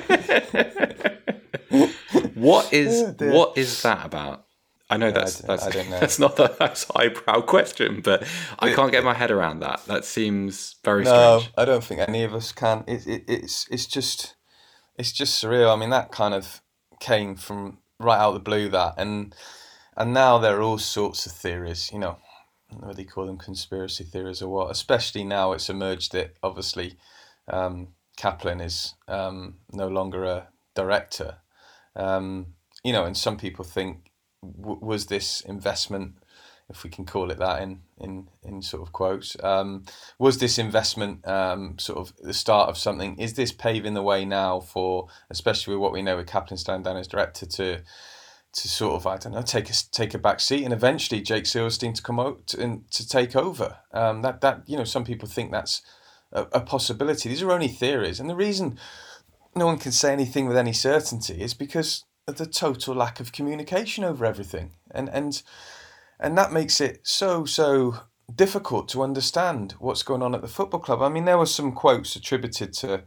What is Oh, dear. what is that about? I know that's I, that's I don't know. that's not the that's a highbrow question, but I can't get my head around that. That seems very No, strange. I don't think any of us can. It, it, it's it's just it's just surreal. I mean, that kind of came from right out of the blue. That and and now there are all sorts of theories. You know, I don't know whether you call them conspiracy theories or what. Especially now it's emerged that obviously um, Kaplan is um, no longer a director. Um, you know, and some people think, w- was this investment, if we can call it that in in, in sort of quotes, um, was this investment um, sort of the start of something? Is this paving the way now for, especially with what we know with Kaplan standing down as director, to to sort of, I don't know, take a, take a back seat and eventually Jake Silverstein to come out and to take over? Um, that, that you know, some people think that's a, a possibility. These are only theories. And the reason no one can say anything with any certainty is because of the total lack of communication over everything. And and and that makes it so, so difficult to understand what's going on at the football club. I mean, there were some quotes attributed to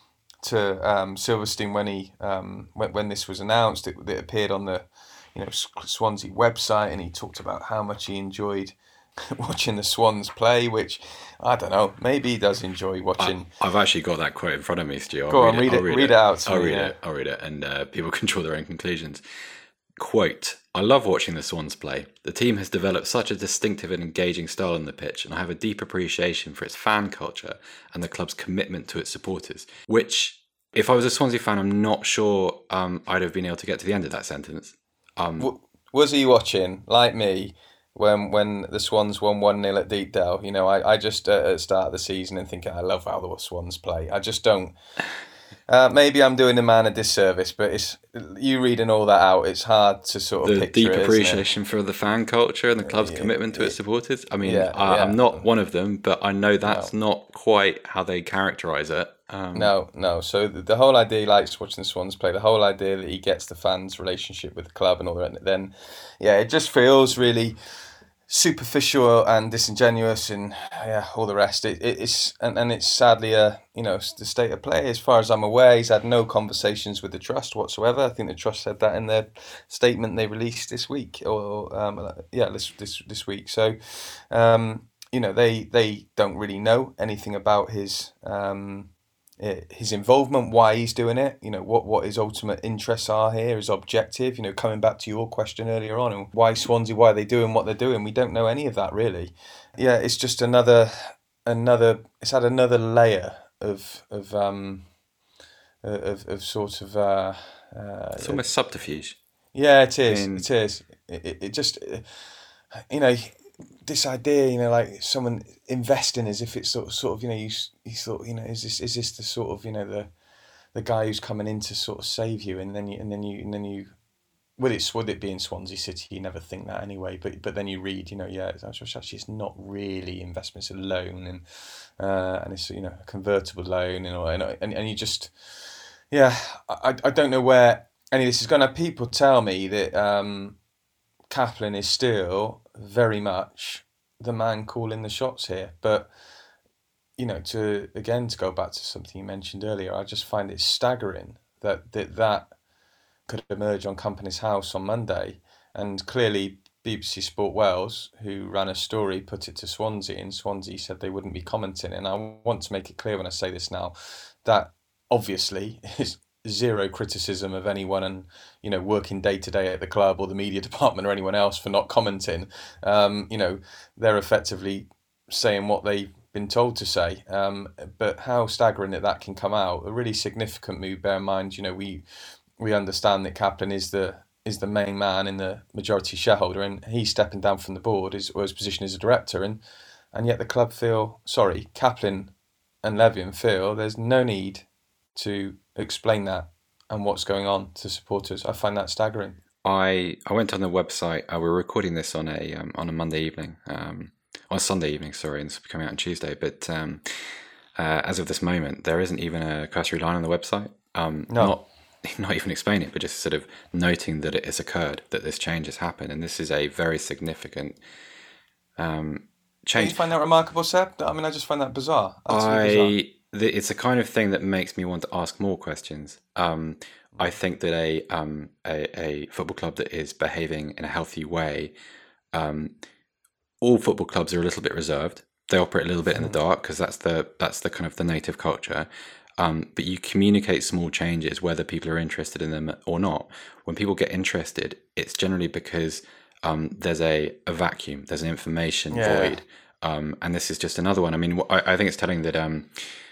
to um, Silverstein when he um, when, when this was announced. It, it appeared on the you know Swansea website, and he talked about how much he enjoyed watching the Swans play, which I don't know, maybe he does enjoy watching. I, I've actually got that quote in front of me, Stu. I'll Go read on, it, read I'll it, read read it. it out to I'll me, read yeah. it. I'll read it, and uh, people can draw their own conclusions. Quote, I love watching the Swans play. The team has developed such a distinctive and engaging style on the pitch, and I have a deep appreciation for its fan culture and the club's commitment to its supporters, which, if I was a Swansea fan, I'm not sure um, I'd have been able to get to the end of that sentence. Um, W- was he watching, like me, when when the Swans won one nil at Deepdale? You know, I, I just, uh, at the start of the season, and thinking, I love how the Swans play. I just don't. Uh, maybe I'm doing the man a disservice, but it's you reading all that out, it's hard to sort of the picture deep it, appreciation for the fan culture and the club's Yeah, commitment to yeah. its supporters. I mean, Yeah, I, yeah. I'm not one of them, but I know that's not quite how they characterise it. Um, No, no. So the, the whole idea he likes watching the Swans play, the whole idea that he gets the fans' relationship with the club and all that, then, yeah, it just feels really superficial and disingenuous and yeah, all the rest. It, it, it's and, and it's sadly a you know the state of play as far as I'm aware. He's had no conversations with the trust whatsoever. I think the trust said that in their statement they released this week or um, yeah this this this week. So um, you know they they don't really know anything about his. Um, his involvement, why he's doing it, you know, what, what his ultimate interests are here, his objective, you know, coming back to your question earlier on, and why Swansea, why are they doing what they're doing? We don't know any of that really. Yeah, it's just another, another, it's had another layer of, of, um, of, of sort of, uh, uh, it's almost subterfuge. yeah, it is, I mean- it is. It, it, it just, you know, this idea, you know, like someone investing as if it's sort of, sort of, you know, you you thought, you know, is this is this the sort of, you know, the the guy who's coming in to sort of save you, and then you and then you and then you, would it would it be in Swansea City? You never think that anyway, but but then you read, you know, yeah, it's actually it's not really investments, a loan, and uh, and it's you know a convertible loan, and and and, and you just, yeah, I I don't know where any of this is going. to People tell me that um, Kaplan is still very much the man calling the shots here, but you know, to again to go back to something you mentioned earlier, I just find it staggering that that, that could emerge on Company's House on Monday, and clearly B B C Sport Wales, who ran a story, put it to Swansea, and Swansea said they wouldn't be commenting. And I want to make it clear when I say this now that obviously is zero criticism of anyone and you know working day to day at the club or the media department or anyone else for not commenting. Um, you know, they're effectively saying what they've been told to say. Um, but how staggering that that can come out, a really significant move. Bear in mind, you know, we we understand that Kaplan is the is the main man in the majority shareholder, and he's stepping down from the board, is or his position as a director, and and yet the club feel sorry, Kaplan and Levian feel there's no need to explain that and what's going on to supporters. I find that staggering. I I went on the website. Uh, we're recording this on a um, on a Monday evening, um, on Sunday evening, sorry, and this will be coming out on Tuesday. But um, uh, as of this moment, there isn't even a cursory line on the website. Um, no. Not not even explaining it, but just sort of noting that it has occurred, that this change has happened, and this is a very significant um, change. Do you find that remarkable, Seb? I mean, I just find that bizarre. I bizarre. The, it's the kind of thing that makes me want to ask more questions. Um, I think that a, um, a a football club that is behaving in a healthy way, um, all football clubs are a little bit reserved. They operate a little bit in the dark because that's the that's the kind of the native culture. Um, but you communicate small changes whether people are interested in them or not. When people get interested, it's generally because um, there's a, a vacuum, there's an information yeah. void. Um, and this is just another one. I mean, I, I think it's telling that um,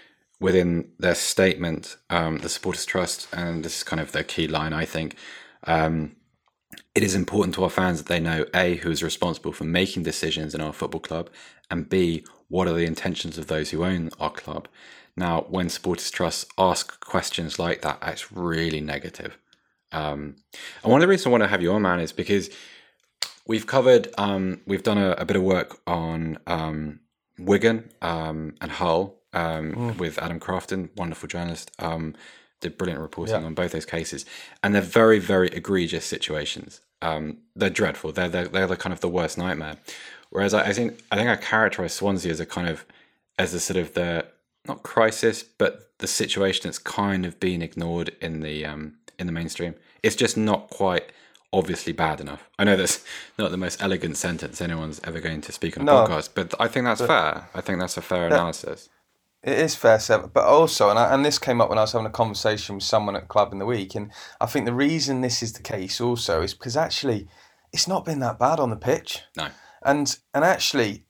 within their statement, um, the Supporters Trust, and this is kind of their key line, I think, um, it is important to our fans that they know, A, who is responsible for making decisions in our football club, and B, what are the intentions of those who own our club. Now, when Supporters Trust ask questions like that, it's really negative. Um, and one of the reasons I want to have you on, man, is because we've covered, um, we've done a, a bit of work on um, Wigan um, and Hull um, mm. with Adam Crafton, wonderful journalist, um, did brilliant reporting yeah. on both those cases. And they're very, very egregious situations. Um, they're dreadful. They're, they're they're the kind of the worst nightmare. Whereas I, I think I think I characterize Swansea as a kind of as a sort of the not crisis, but the situation that's kind of been ignored in the um, in the mainstream. It's just not quite obviously bad enough. I know that's not the most elegant sentence anyone's ever going to speak on a no, podcast, but I think that's fair. I think that's a fair that, analysis. It is fair, Seb. But also, and, I, and this came up when I was having a conversation with someone at Club in the Week, and I think the reason this is the case also is because actually it's not been that bad on the pitch. No. And and actually,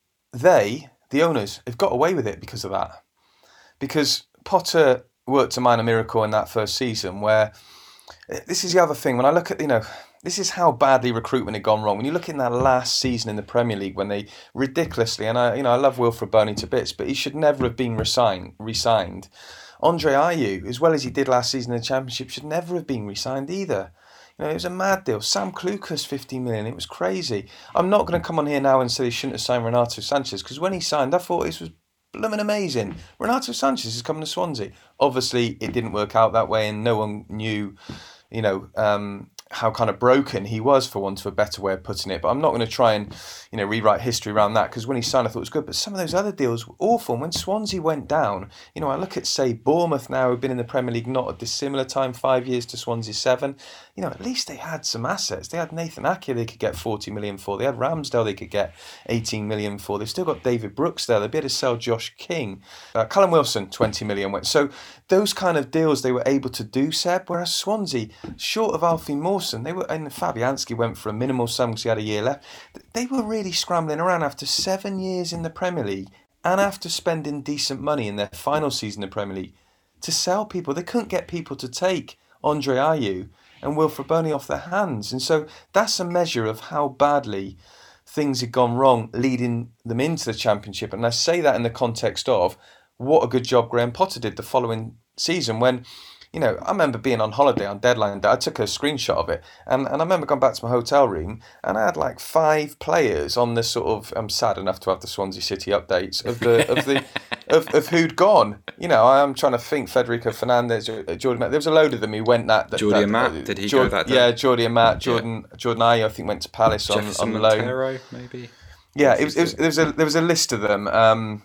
they, the owners, have got away with it because of that. Because Potter worked a minor miracle in that first season where, this is the other thing, when I look at, you know, this is how badly recruitment had gone wrong. When you look in that last season in the Premier League when they ridiculously, and I, you know, I love Wilfred Burnley to bits, but he should never have been resigned. re-signed. Andre Ayew, as well as he did last season in the Championship, should never have been re-signed either. You know, it was a mad deal. Sam Klukas, fifteen million. It was crazy. I'm not going to come on here now and say they shouldn't have signed Renato Sanchez, because when he signed, I thought this was blooming amazing. Renato Sanchez is coming to Swansea. Obviously, it didn't work out that way, and no one knew, you know, um, how kind of broken he was, for want of a better way of putting it. But I'm not going to try and, you know, rewrite history around that, because when he signed I thought it was good, but some of those other deals were awful. And when Swansea went down, you know, I look at, say, Bournemouth now, who've been in the Premier League not a dissimilar time, five years to Swansea seven. You know, at least they had some assets. They had Nathan Ake they could get forty million for. They had Ramsdale they could get eighteen million for. They've still got David Brooks there. They'd be able to sell Josh King. Uh, Callum Wilson, twenty million went. So those kind of deals they were able to do, Seb, whereas Swansea, short of Alfie Mawson, they were, and Fabianski went for a minimal sum because he had a year left. They were really scrambling around after seven years in the Premier League and after spending decent money in their final season in the Premier League to sell people. They couldn't get people to take Andre Ayew and Wilfred Burnley off their hands. And so that's a measure of how badly things had gone wrong leading them into the Championship. And I say that in the context of what a good job Graham Potter did the following season when, you know, I remember being on holiday on deadline day. I took a screenshot of it, and, and I remember going back to my hotel room, and I had like five players on the sort of. I'm sad enough to have the Swansea City updates of the of the of, of who'd gone. You know, I'm trying to think. Federico Fernandez, Jordan. There was a load of them who went that. that Jordi that, and Matt, uh, did he Jord, go that day? Yeah, Jordi and Matt. Jordan yeah. Jordan Ayew, I think, went to Palace on, on the loan. Montero, maybe. Yeah, it was, it was, there was a there was a list of them. Um,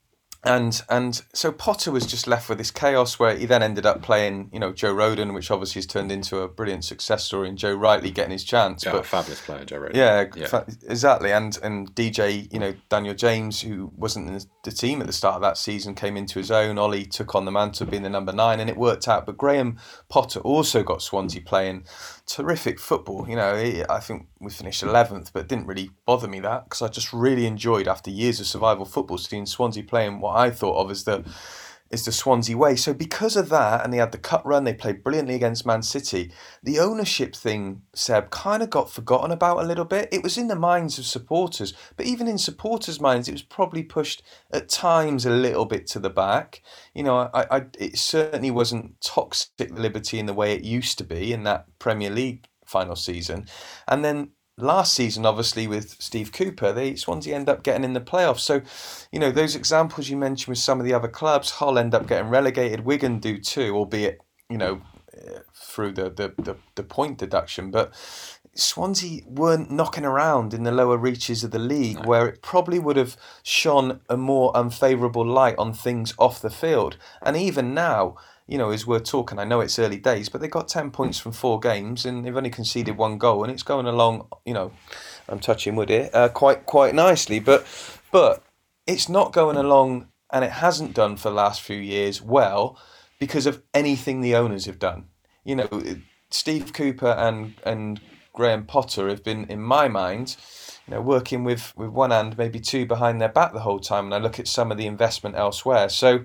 And and so Potter was just left with this chaos where he then ended up playing, you know, Joe Rodon, which obviously has turned into a brilliant success story, and Joe Rightly getting his chance. Yeah, but, fabulous player, Joe Rodon. Yeah, yeah. Fa- exactly. And and D J, you know, Daniel James, who wasn't in the team at the start of that season, came into his own. Ollie took on the mantle of being the number nine, and it worked out. But Graham Potter also got Swansea playing terrific football. You know, he, I think we finished eleventh, but it didn't really bother me that, because I just really enjoyed, after years of survival football, seeing Swansea playing what I thought of as the is the Swansea way. So because of that, and they had the cut run, they played brilliantly against Man City, the ownership thing, Seb, kind of got forgotten about a little bit. It was in the minds of supporters, but even in supporters' minds, it was probably pushed at times a little bit to the back. You know, I, I it certainly wasn't toxic liberty in the way it used to be in that Premier League final season. And then last season, obviously, with Steve Cooper, they Swansea end up getting in the playoffs. So, you know, those examples you mentioned with some of the other clubs, Hull end up getting relegated, Wigan do too, albeit, you know, through the, the, the, the point deduction. But Swansea weren't knocking around in the lower reaches of the league, no. where it probably would have shone a more unfavourable light on things off the field. And even now, you know, as we're talking, I know it's early days, but they got ten points from four games and they've only conceded one goal, and it's going along, you know, I'm touching wood here, uh, quite quite nicely. But but it's not going along, and it hasn't done for the last few years well, because of anything the owners have done. You know, Steve Cooper and and Graham Potter have been, in my mind, you know, working with, with one hand, maybe two behind their back the whole time. And I look at some of the investment elsewhere. So,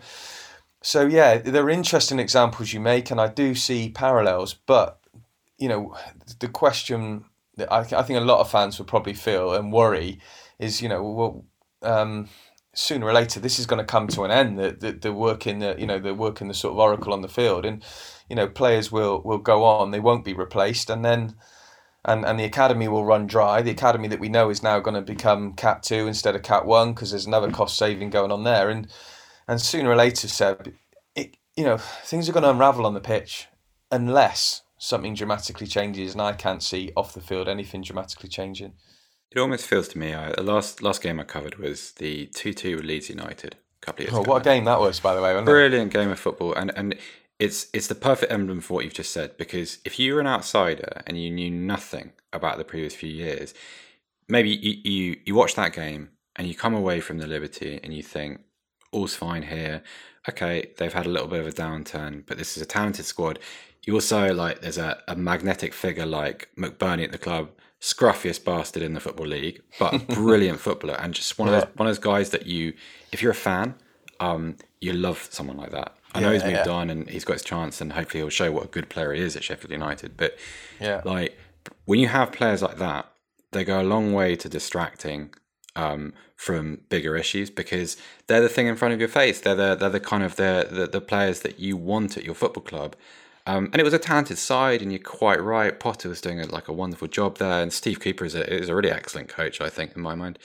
so yeah, there are interesting examples you make, and I do see parallels. But, you know, the question that I, I think a lot of fans would probably feel and worry is, you know, well, um, sooner or later this is going to come to an end. The, the the work in the you know the work in the sort of oracle on the field, and you know, players will will go on. They won't be replaced, and then. And and the academy will run dry. The academy that we know is now going to become Cat two instead of Cat one, because there's another cost saving going on there. And and sooner or later, Seb, it, you know, things are going to unravel on the pitch unless something dramatically changes. And I can't see off the field anything dramatically changing. It almost feels to me, I, the last last game I covered was the two two with Leeds United a couple of years oh, ago. What a game that was, by the way. Wasn't Brilliant it? game of football. And and It's it's the perfect emblem for what you've just said, because if you were an outsider and you knew nothing about the previous few years, maybe you, you, you watch that game and you come away from the Liberty and you think, all's fine here. Okay, they've had a little bit of a downturn, but this is a talented squad. You also, like, there's a, a magnetic figure like McBurney at the club, scruffiest bastard in the Football League, but a brilliant footballer, and just one of those one of those guys that you, if you're a fan, um, you love someone like that. I know yeah, he's moved yeah. on and he's got his chance, and hopefully he'll show what a good player he is at Sheffield United. But yeah. like when you have players like that, they go a long way to distracting um, from bigger issues, because they're the thing in front of your face. They're the they're the kind of the the, the players that you want at your football club. Um, and it was a talented side, and you're quite right. Potter was doing a, like a wonderful job there, and Steve Cooper is a is a really excellent coach, I think, in my mind.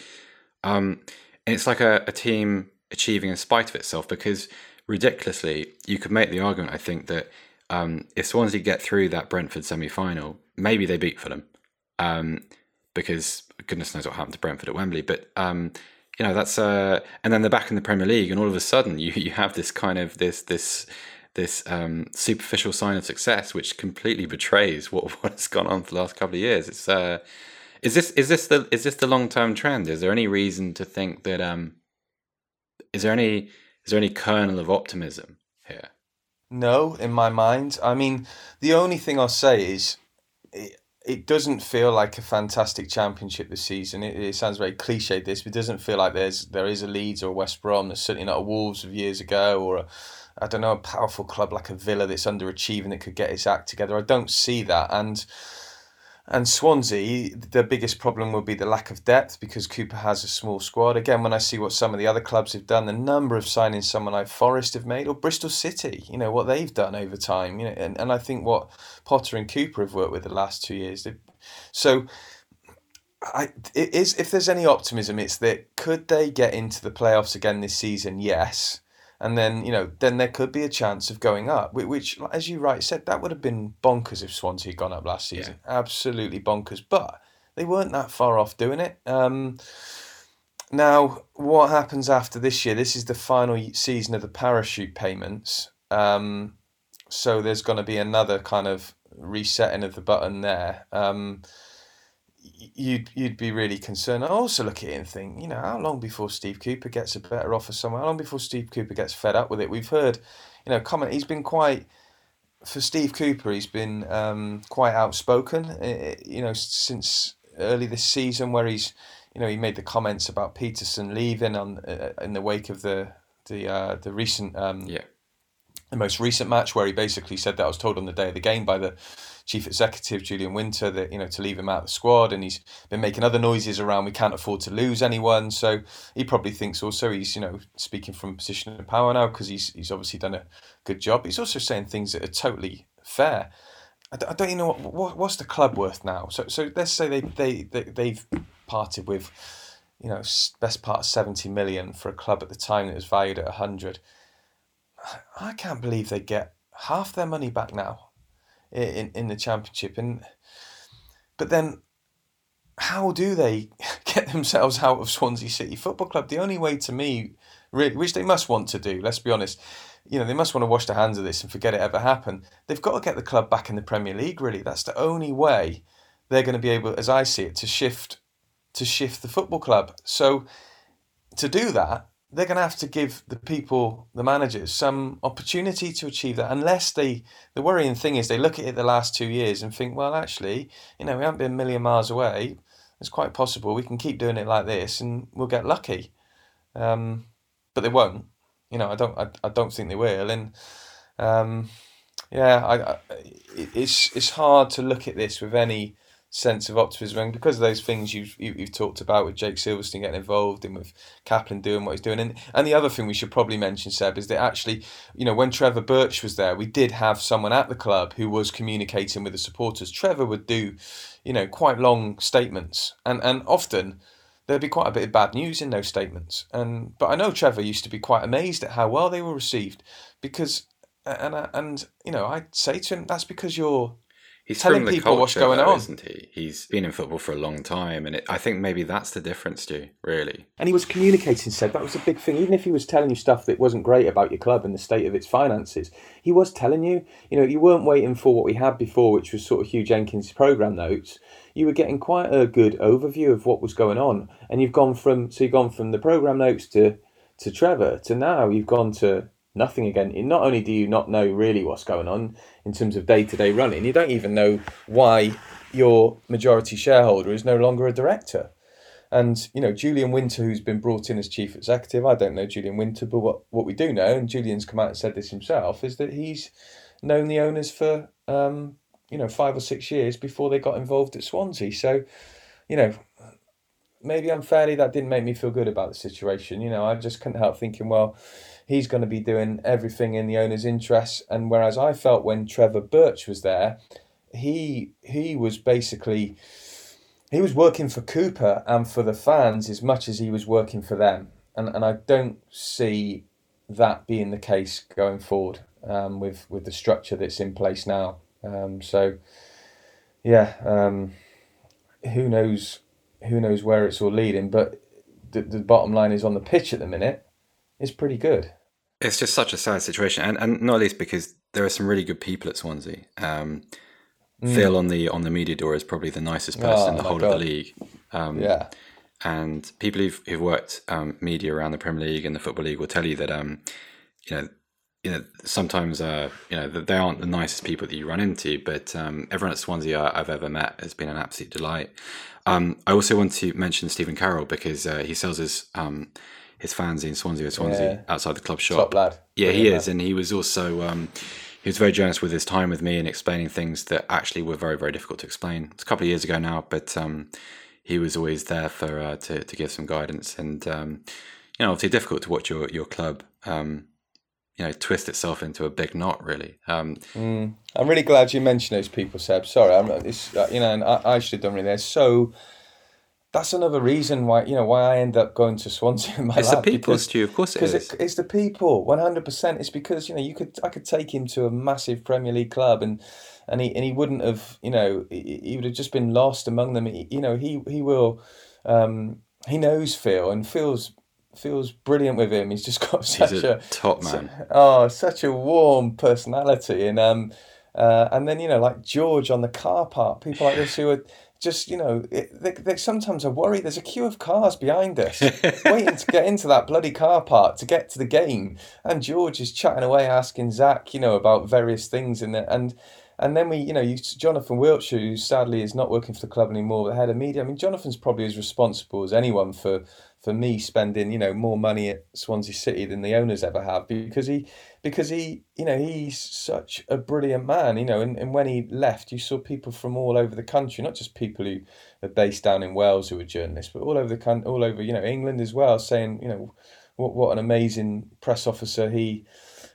Um, and it's like a, a team achieving in spite of itself, because ridiculously, you could make the argument, I think, that um, if Swansea get through that Brentford semi-final, maybe they beat Fulham, um, because goodness knows what happened to Brentford at Wembley. But um, you know, that's uh, and then they're back in the Premier League, and all of a sudden, you you have this kind of this this this um, superficial sign of success, which completely betrays what what has gone on for the last couple of years. It's uh, is this is this the is this the long-term trend? Is there any reason to think that um, is there any Is there any kernel of optimism here? No, in my mind. I mean, the only thing I'll say is it, it doesn't feel like a fantastic championship this season. It, it sounds very cliched, this, but it doesn't feel like there's there is a Leeds or a West Brom that's certainly not a Wolves of years ago, or a, I don't know, a powerful club like a Villa that's underachieving that could get its act together. I don't see that. And And Swansea, the biggest problem will be the lack of depth, because Cooper has a small squad. Again, when I see what some of the other clubs have done, the number of signings someone like Forest have made, or Bristol City, you know, what they've done over time, you know, and, and I think what Potter and Cooper have worked with the last two years. So, I it is if there's any optimism, it's that could they get into the playoffs again this season? Yes. And then, you know, then there could be a chance of going up, which, as you right said, that would have been bonkers if Swansea had gone up last season. Yeah. Absolutely bonkers. But they weren't that far off doing it. Um, now, what happens after this year? This is the final season of the parachute payments. Um, so there's going to be another kind of resetting of the button there. Um, You'd you'd be really concerned. I also look at it and think, you know, how long before Steve Cooper gets a better offer somewhere? How long before Steve Cooper gets fed up with it? We've heard, you know, comment. He's been quite, for Steve Cooper, he's been um, quite outspoken. You know, since early this season, where he's, you know, he made the comments about Peterson leaving on uh, in the wake of the the uh, the recent um, yeah. the most recent match, where he basically said that I was told on the day of the game by the chief executive, Julian Winter, that, you know, to leave him out of the squad, and he's been making other noises around we can't afford to lose anyone. So he probably thinks also he's, you know, speaking from a position of power now, because he's he's obviously done a good job. He's also saying things that are totally fair. I don't, I don't even know what, what what's the club worth now. So so let's say they they, they they've parted with, you know, best part of seventy million for a club at the time that was valued at a hundred. I can't believe they get half their money back now in in the Championship. And but then, how do they get themselves out of Swansea City Football Club? The only way to me, really, which they must want to do, let's be honest, you know, they must want to wash their hands of this and forget it ever happened. They've got to get the club back in the Premier League, really. That's the only way they're going to be able, as I see it, to shift to shift the football club. So to do that, they're going to have to give the people, the managers, some opportunity to achieve that. Unless they, the worrying thing is they look at it the last two years and think, well, actually, you know, we haven't been a million miles away. It's quite possible we can keep doing it like this and we'll get lucky. Um, but they won't. You know, I don't. I, I don't think they will. And um, yeah, I, I, it's it's hard to look at this with any sense of optimism, and because of those things you've you've talked about with Jake Silverstein getting involved and with Kaplan doing what he's doing. And and the other thing we should probably mention, Seb, is that actually, you know, when Trevor Birch was there, we did have someone at the club who was communicating with the supporters. Trevor would do, you know, quite long statements, and and often there'd be quite a bit of bad news in those statements. And but I know Trevor used to be quite amazed at how well they were received, because and and you know, I'd say to him, that's because you're He's telling from the people culture, what's going though, on, isn't he? He's been in football for a long time, and it, I think maybe that's the difference, Stu, really. And he was communicating, said that was a big thing. Even if he was telling you stuff that wasn't great about your club and the state of its finances, he was telling you. You know, you weren't waiting for what we had before, which was sort of Hugh Jenkins' programme notes. You were getting quite a good overview of what was going on, and you've gone from so you've gone from the programme notes to to Trevor to now you've gone to nothing again. Not only do you not know really what's going on in terms of day-to-day running, you don't even know why your majority shareholder is no longer a director. And, you know, Julian Winter, who's been brought in as chief executive, I don't know Julian Winter, but what, what we do know, and Julian's come out and said this himself, is that he's known the owners for, um, you know, five or six years before they got involved at Swansea. So, you know, maybe unfairly that didn't make me feel good about the situation. You know, I just couldn't help thinking, well, he's going to be doing everything in the owner's interests. And whereas I felt when Trevor Birch was there, he he was basically, he was working for Cooper and for the fans as much as he was working for them. And and I don't see that being the case going forward um, with, with the structure that's in place now. Um, so, yeah, um, who knows who knows where it's all leading. But the, the bottom line is on the pitch at the minute is pretty good. It's just such a sad situation, and, and not least because there are some really good people at Swansea. Um, mm. Phil on the on the media door is probably the nicest person oh, in the whole God. of the league. Um, yeah, and people who've who've worked um, media around the Premier League and the Football League will tell you that um, you know, you know, sometimes uh, you know that they aren't the nicest people that you run into, but um, everyone at Swansea I've ever met has been an absolute delight. Um, I also want to mention Stephen Carroll because uh, he sells his. Um, his fanzine Swansea or Swansea yeah. outside the club shop. Top lad. Yeah, Brilliant he is. lad. And he was also, um, he was very generous with his time with me and explaining things that actually were very, very difficult to explain. It's a couple of years ago now, but um, he was always there for uh, to, to give some guidance. And, um, you know, obviously difficult to watch your, your club, um, you know, twist itself into a big knot, really. Um, mm. I'm really glad you mentioned those people, Seb. Sorry, I'm, it's, you know, and I, I should have done really. They're so... That's another reason why, you know, why I end up going to Swansea in my It's lab, the people, because, Stu, of course it because is. It, it's the people, one hundred percent. It's because, you know, you could I could take him to a massive Premier League club and and he and he wouldn't have, you know, he, he would have just been lost among them. He, you know, he he will, um, he knows Phil and feels feels brilliant with him. He's just got such He's a, a top man. So, oh, such a warm personality. And um, uh, and then, you know, like George on the car park, people like this who are just, you know, it, they, they sometimes are worried. There's a queue of cars behind us waiting to get into that bloody car park to get to the game. And George is chatting away, asking Zach, you know, about various things. In the, and and then we, you know, you, Jonathan Wiltshire, who sadly is not working for the club anymore, the head of media. I mean, Jonathan's probably as responsible as anyone for for me spending, you know, more money at Swansea City than the owners ever have, because he, because he, you know, he's such a brilliant man, you know, and, and when he left, you saw people from all over the country, not just people who are based down in Wales who are journalists, but all over the country, all over, you know, England as well, saying, you know, what what an amazing press officer he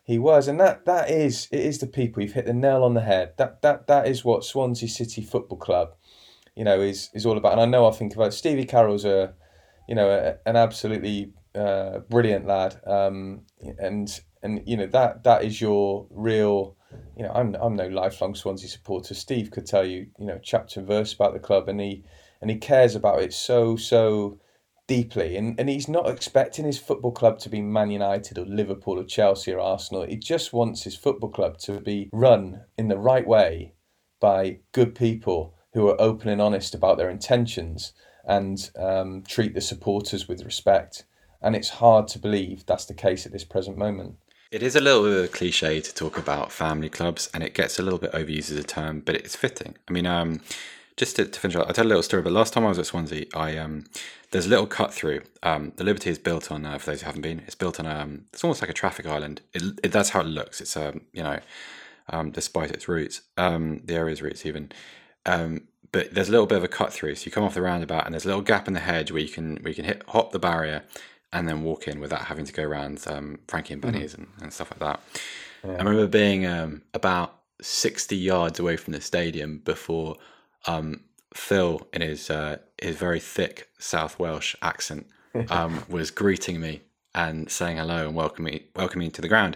He was, and that that is it is the people. You've hit the nail on the head. That that that is what Swansea City Football Club, you know, is is all about. And I know I think about Stevie Carroll's a, you know, a, an absolutely uh, brilliant lad. Um, and and you know that that is your real. You know, I'm I'm no lifelong Swansea supporter. Steve could tell you, you know, chapter and verse about the club, and he and he cares about it so so. deeply, and, and he's not expecting his football club to be Man United or Liverpool or Chelsea or Arsenal. He just wants his football club to be run in the right way by good people who are open and honest about their intentions and um, treat the supporters with respect. And it's hard to believe that's the case at this present moment. It is a little bit of a cliche to talk about family clubs, and it gets a little bit overused as a term, but it's fitting. I mean, um, just to, to finish up, I'll tell a little story. But last time I was at Swansea, I um, there's a little cut through. Um, the Liberty is built on, uh, for those who haven't been, it's built on, um, it's almost like a traffic island. It, it, that's how it looks. It's, um, you know, um, despite its roots, um, the area's roots even. Um, but there's a little bit of a cut through. So you come off the roundabout, and there's a little gap in the hedge where you can where you can hit hop the barrier and then walk in without having to go around um, Frankie and Benny's mm-hmm. and, and stuff like that. Yeah. I remember being um, about sixty yards away from the stadium before um, Phil, in his uh, his very thick South Welsh accent, um, was greeting me and saying hello and welcoming me, welcoming me to the ground.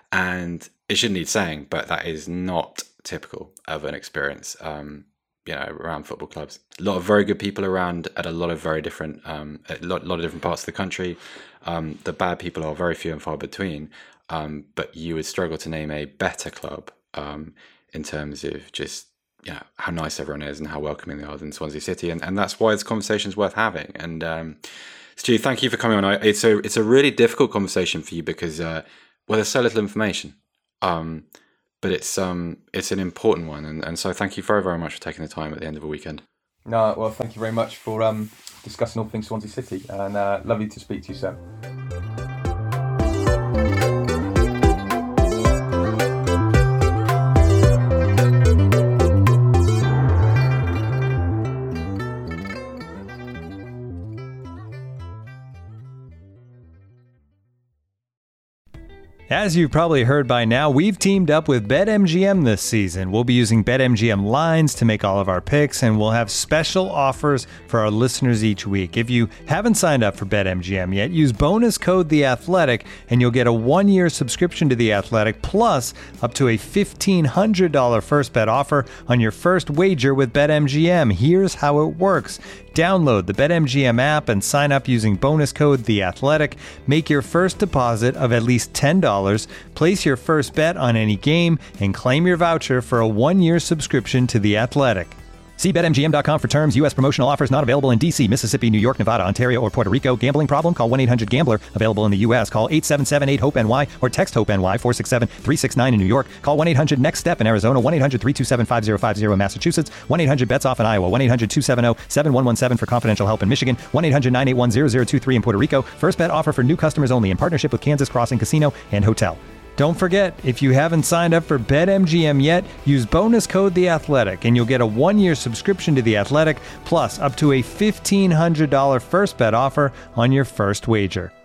And it shouldn't need saying, but that is not typical of an experience, um, you know, around football clubs. A lot of very good people around at a lot of very different, um, a lot, lot of different parts of the country. Um, the bad people are very few and far between, um, but you would struggle to name a better club um, in terms of just, you know, how nice everyone is and how welcoming they are than Swansea City. And, and that's why this conversation is worth having. And um, Stu, thank you for coming on. It's a, it's a really difficult conversation for you because, uh, well, there's so little information. Um, But it's um it's an important one, and, and so thank you very very much for taking the time at the end of a weekend. No, well, thank you very much for um discussing all things Swansea City, and uh, lovely to speak to you, Sam. As you've probably heard by now, we've teamed up with BetMGM this season. We'll be using BetMGM lines to make all of our picks, and we'll have special offers for our listeners each week. If you haven't signed up for BetMGM yet, use bonus code The Athletic, and you'll get a one-year subscription to The Athletic, plus up to a fifteen hundred dollars first bet offer on your first wager with BetMGM. Here's how it works. Download the BetMGM app and sign up using bonus code The Athletic. Make your first deposit of at least ten dollars, place your first bet on any game, and claim your voucher for a one-year subscription to The Athletic. See Bet M G M dot com for terms. U S promotional offers not available in D C, Mississippi, New York, Nevada, Ontario, or Puerto Rico. Gambling problem? Call one eight hundred gambler. Available in the U S. Call eight seven seven eight hope N Y or text HOPE-NY four six seven three six nine in New York. Call one eight hundred next step in Arizona. one eight hundred three two seven five zero five zero in Massachusetts. one eight hundred bets off in Iowa. one eight hundred two seven zero seven one one seven for confidential help in Michigan. one eight hundred nine eight one zero zero two three in Puerto Rico. First bet offer for new customers only in partnership with Kansas Crossing Casino and Hotel. Don't forget, if you haven't signed up for BetMGM yet, use bonus code The Athletic, and you'll get a one-year subscription to The Athletic, plus up to a fifteen hundred dollars first bet offer on your first wager.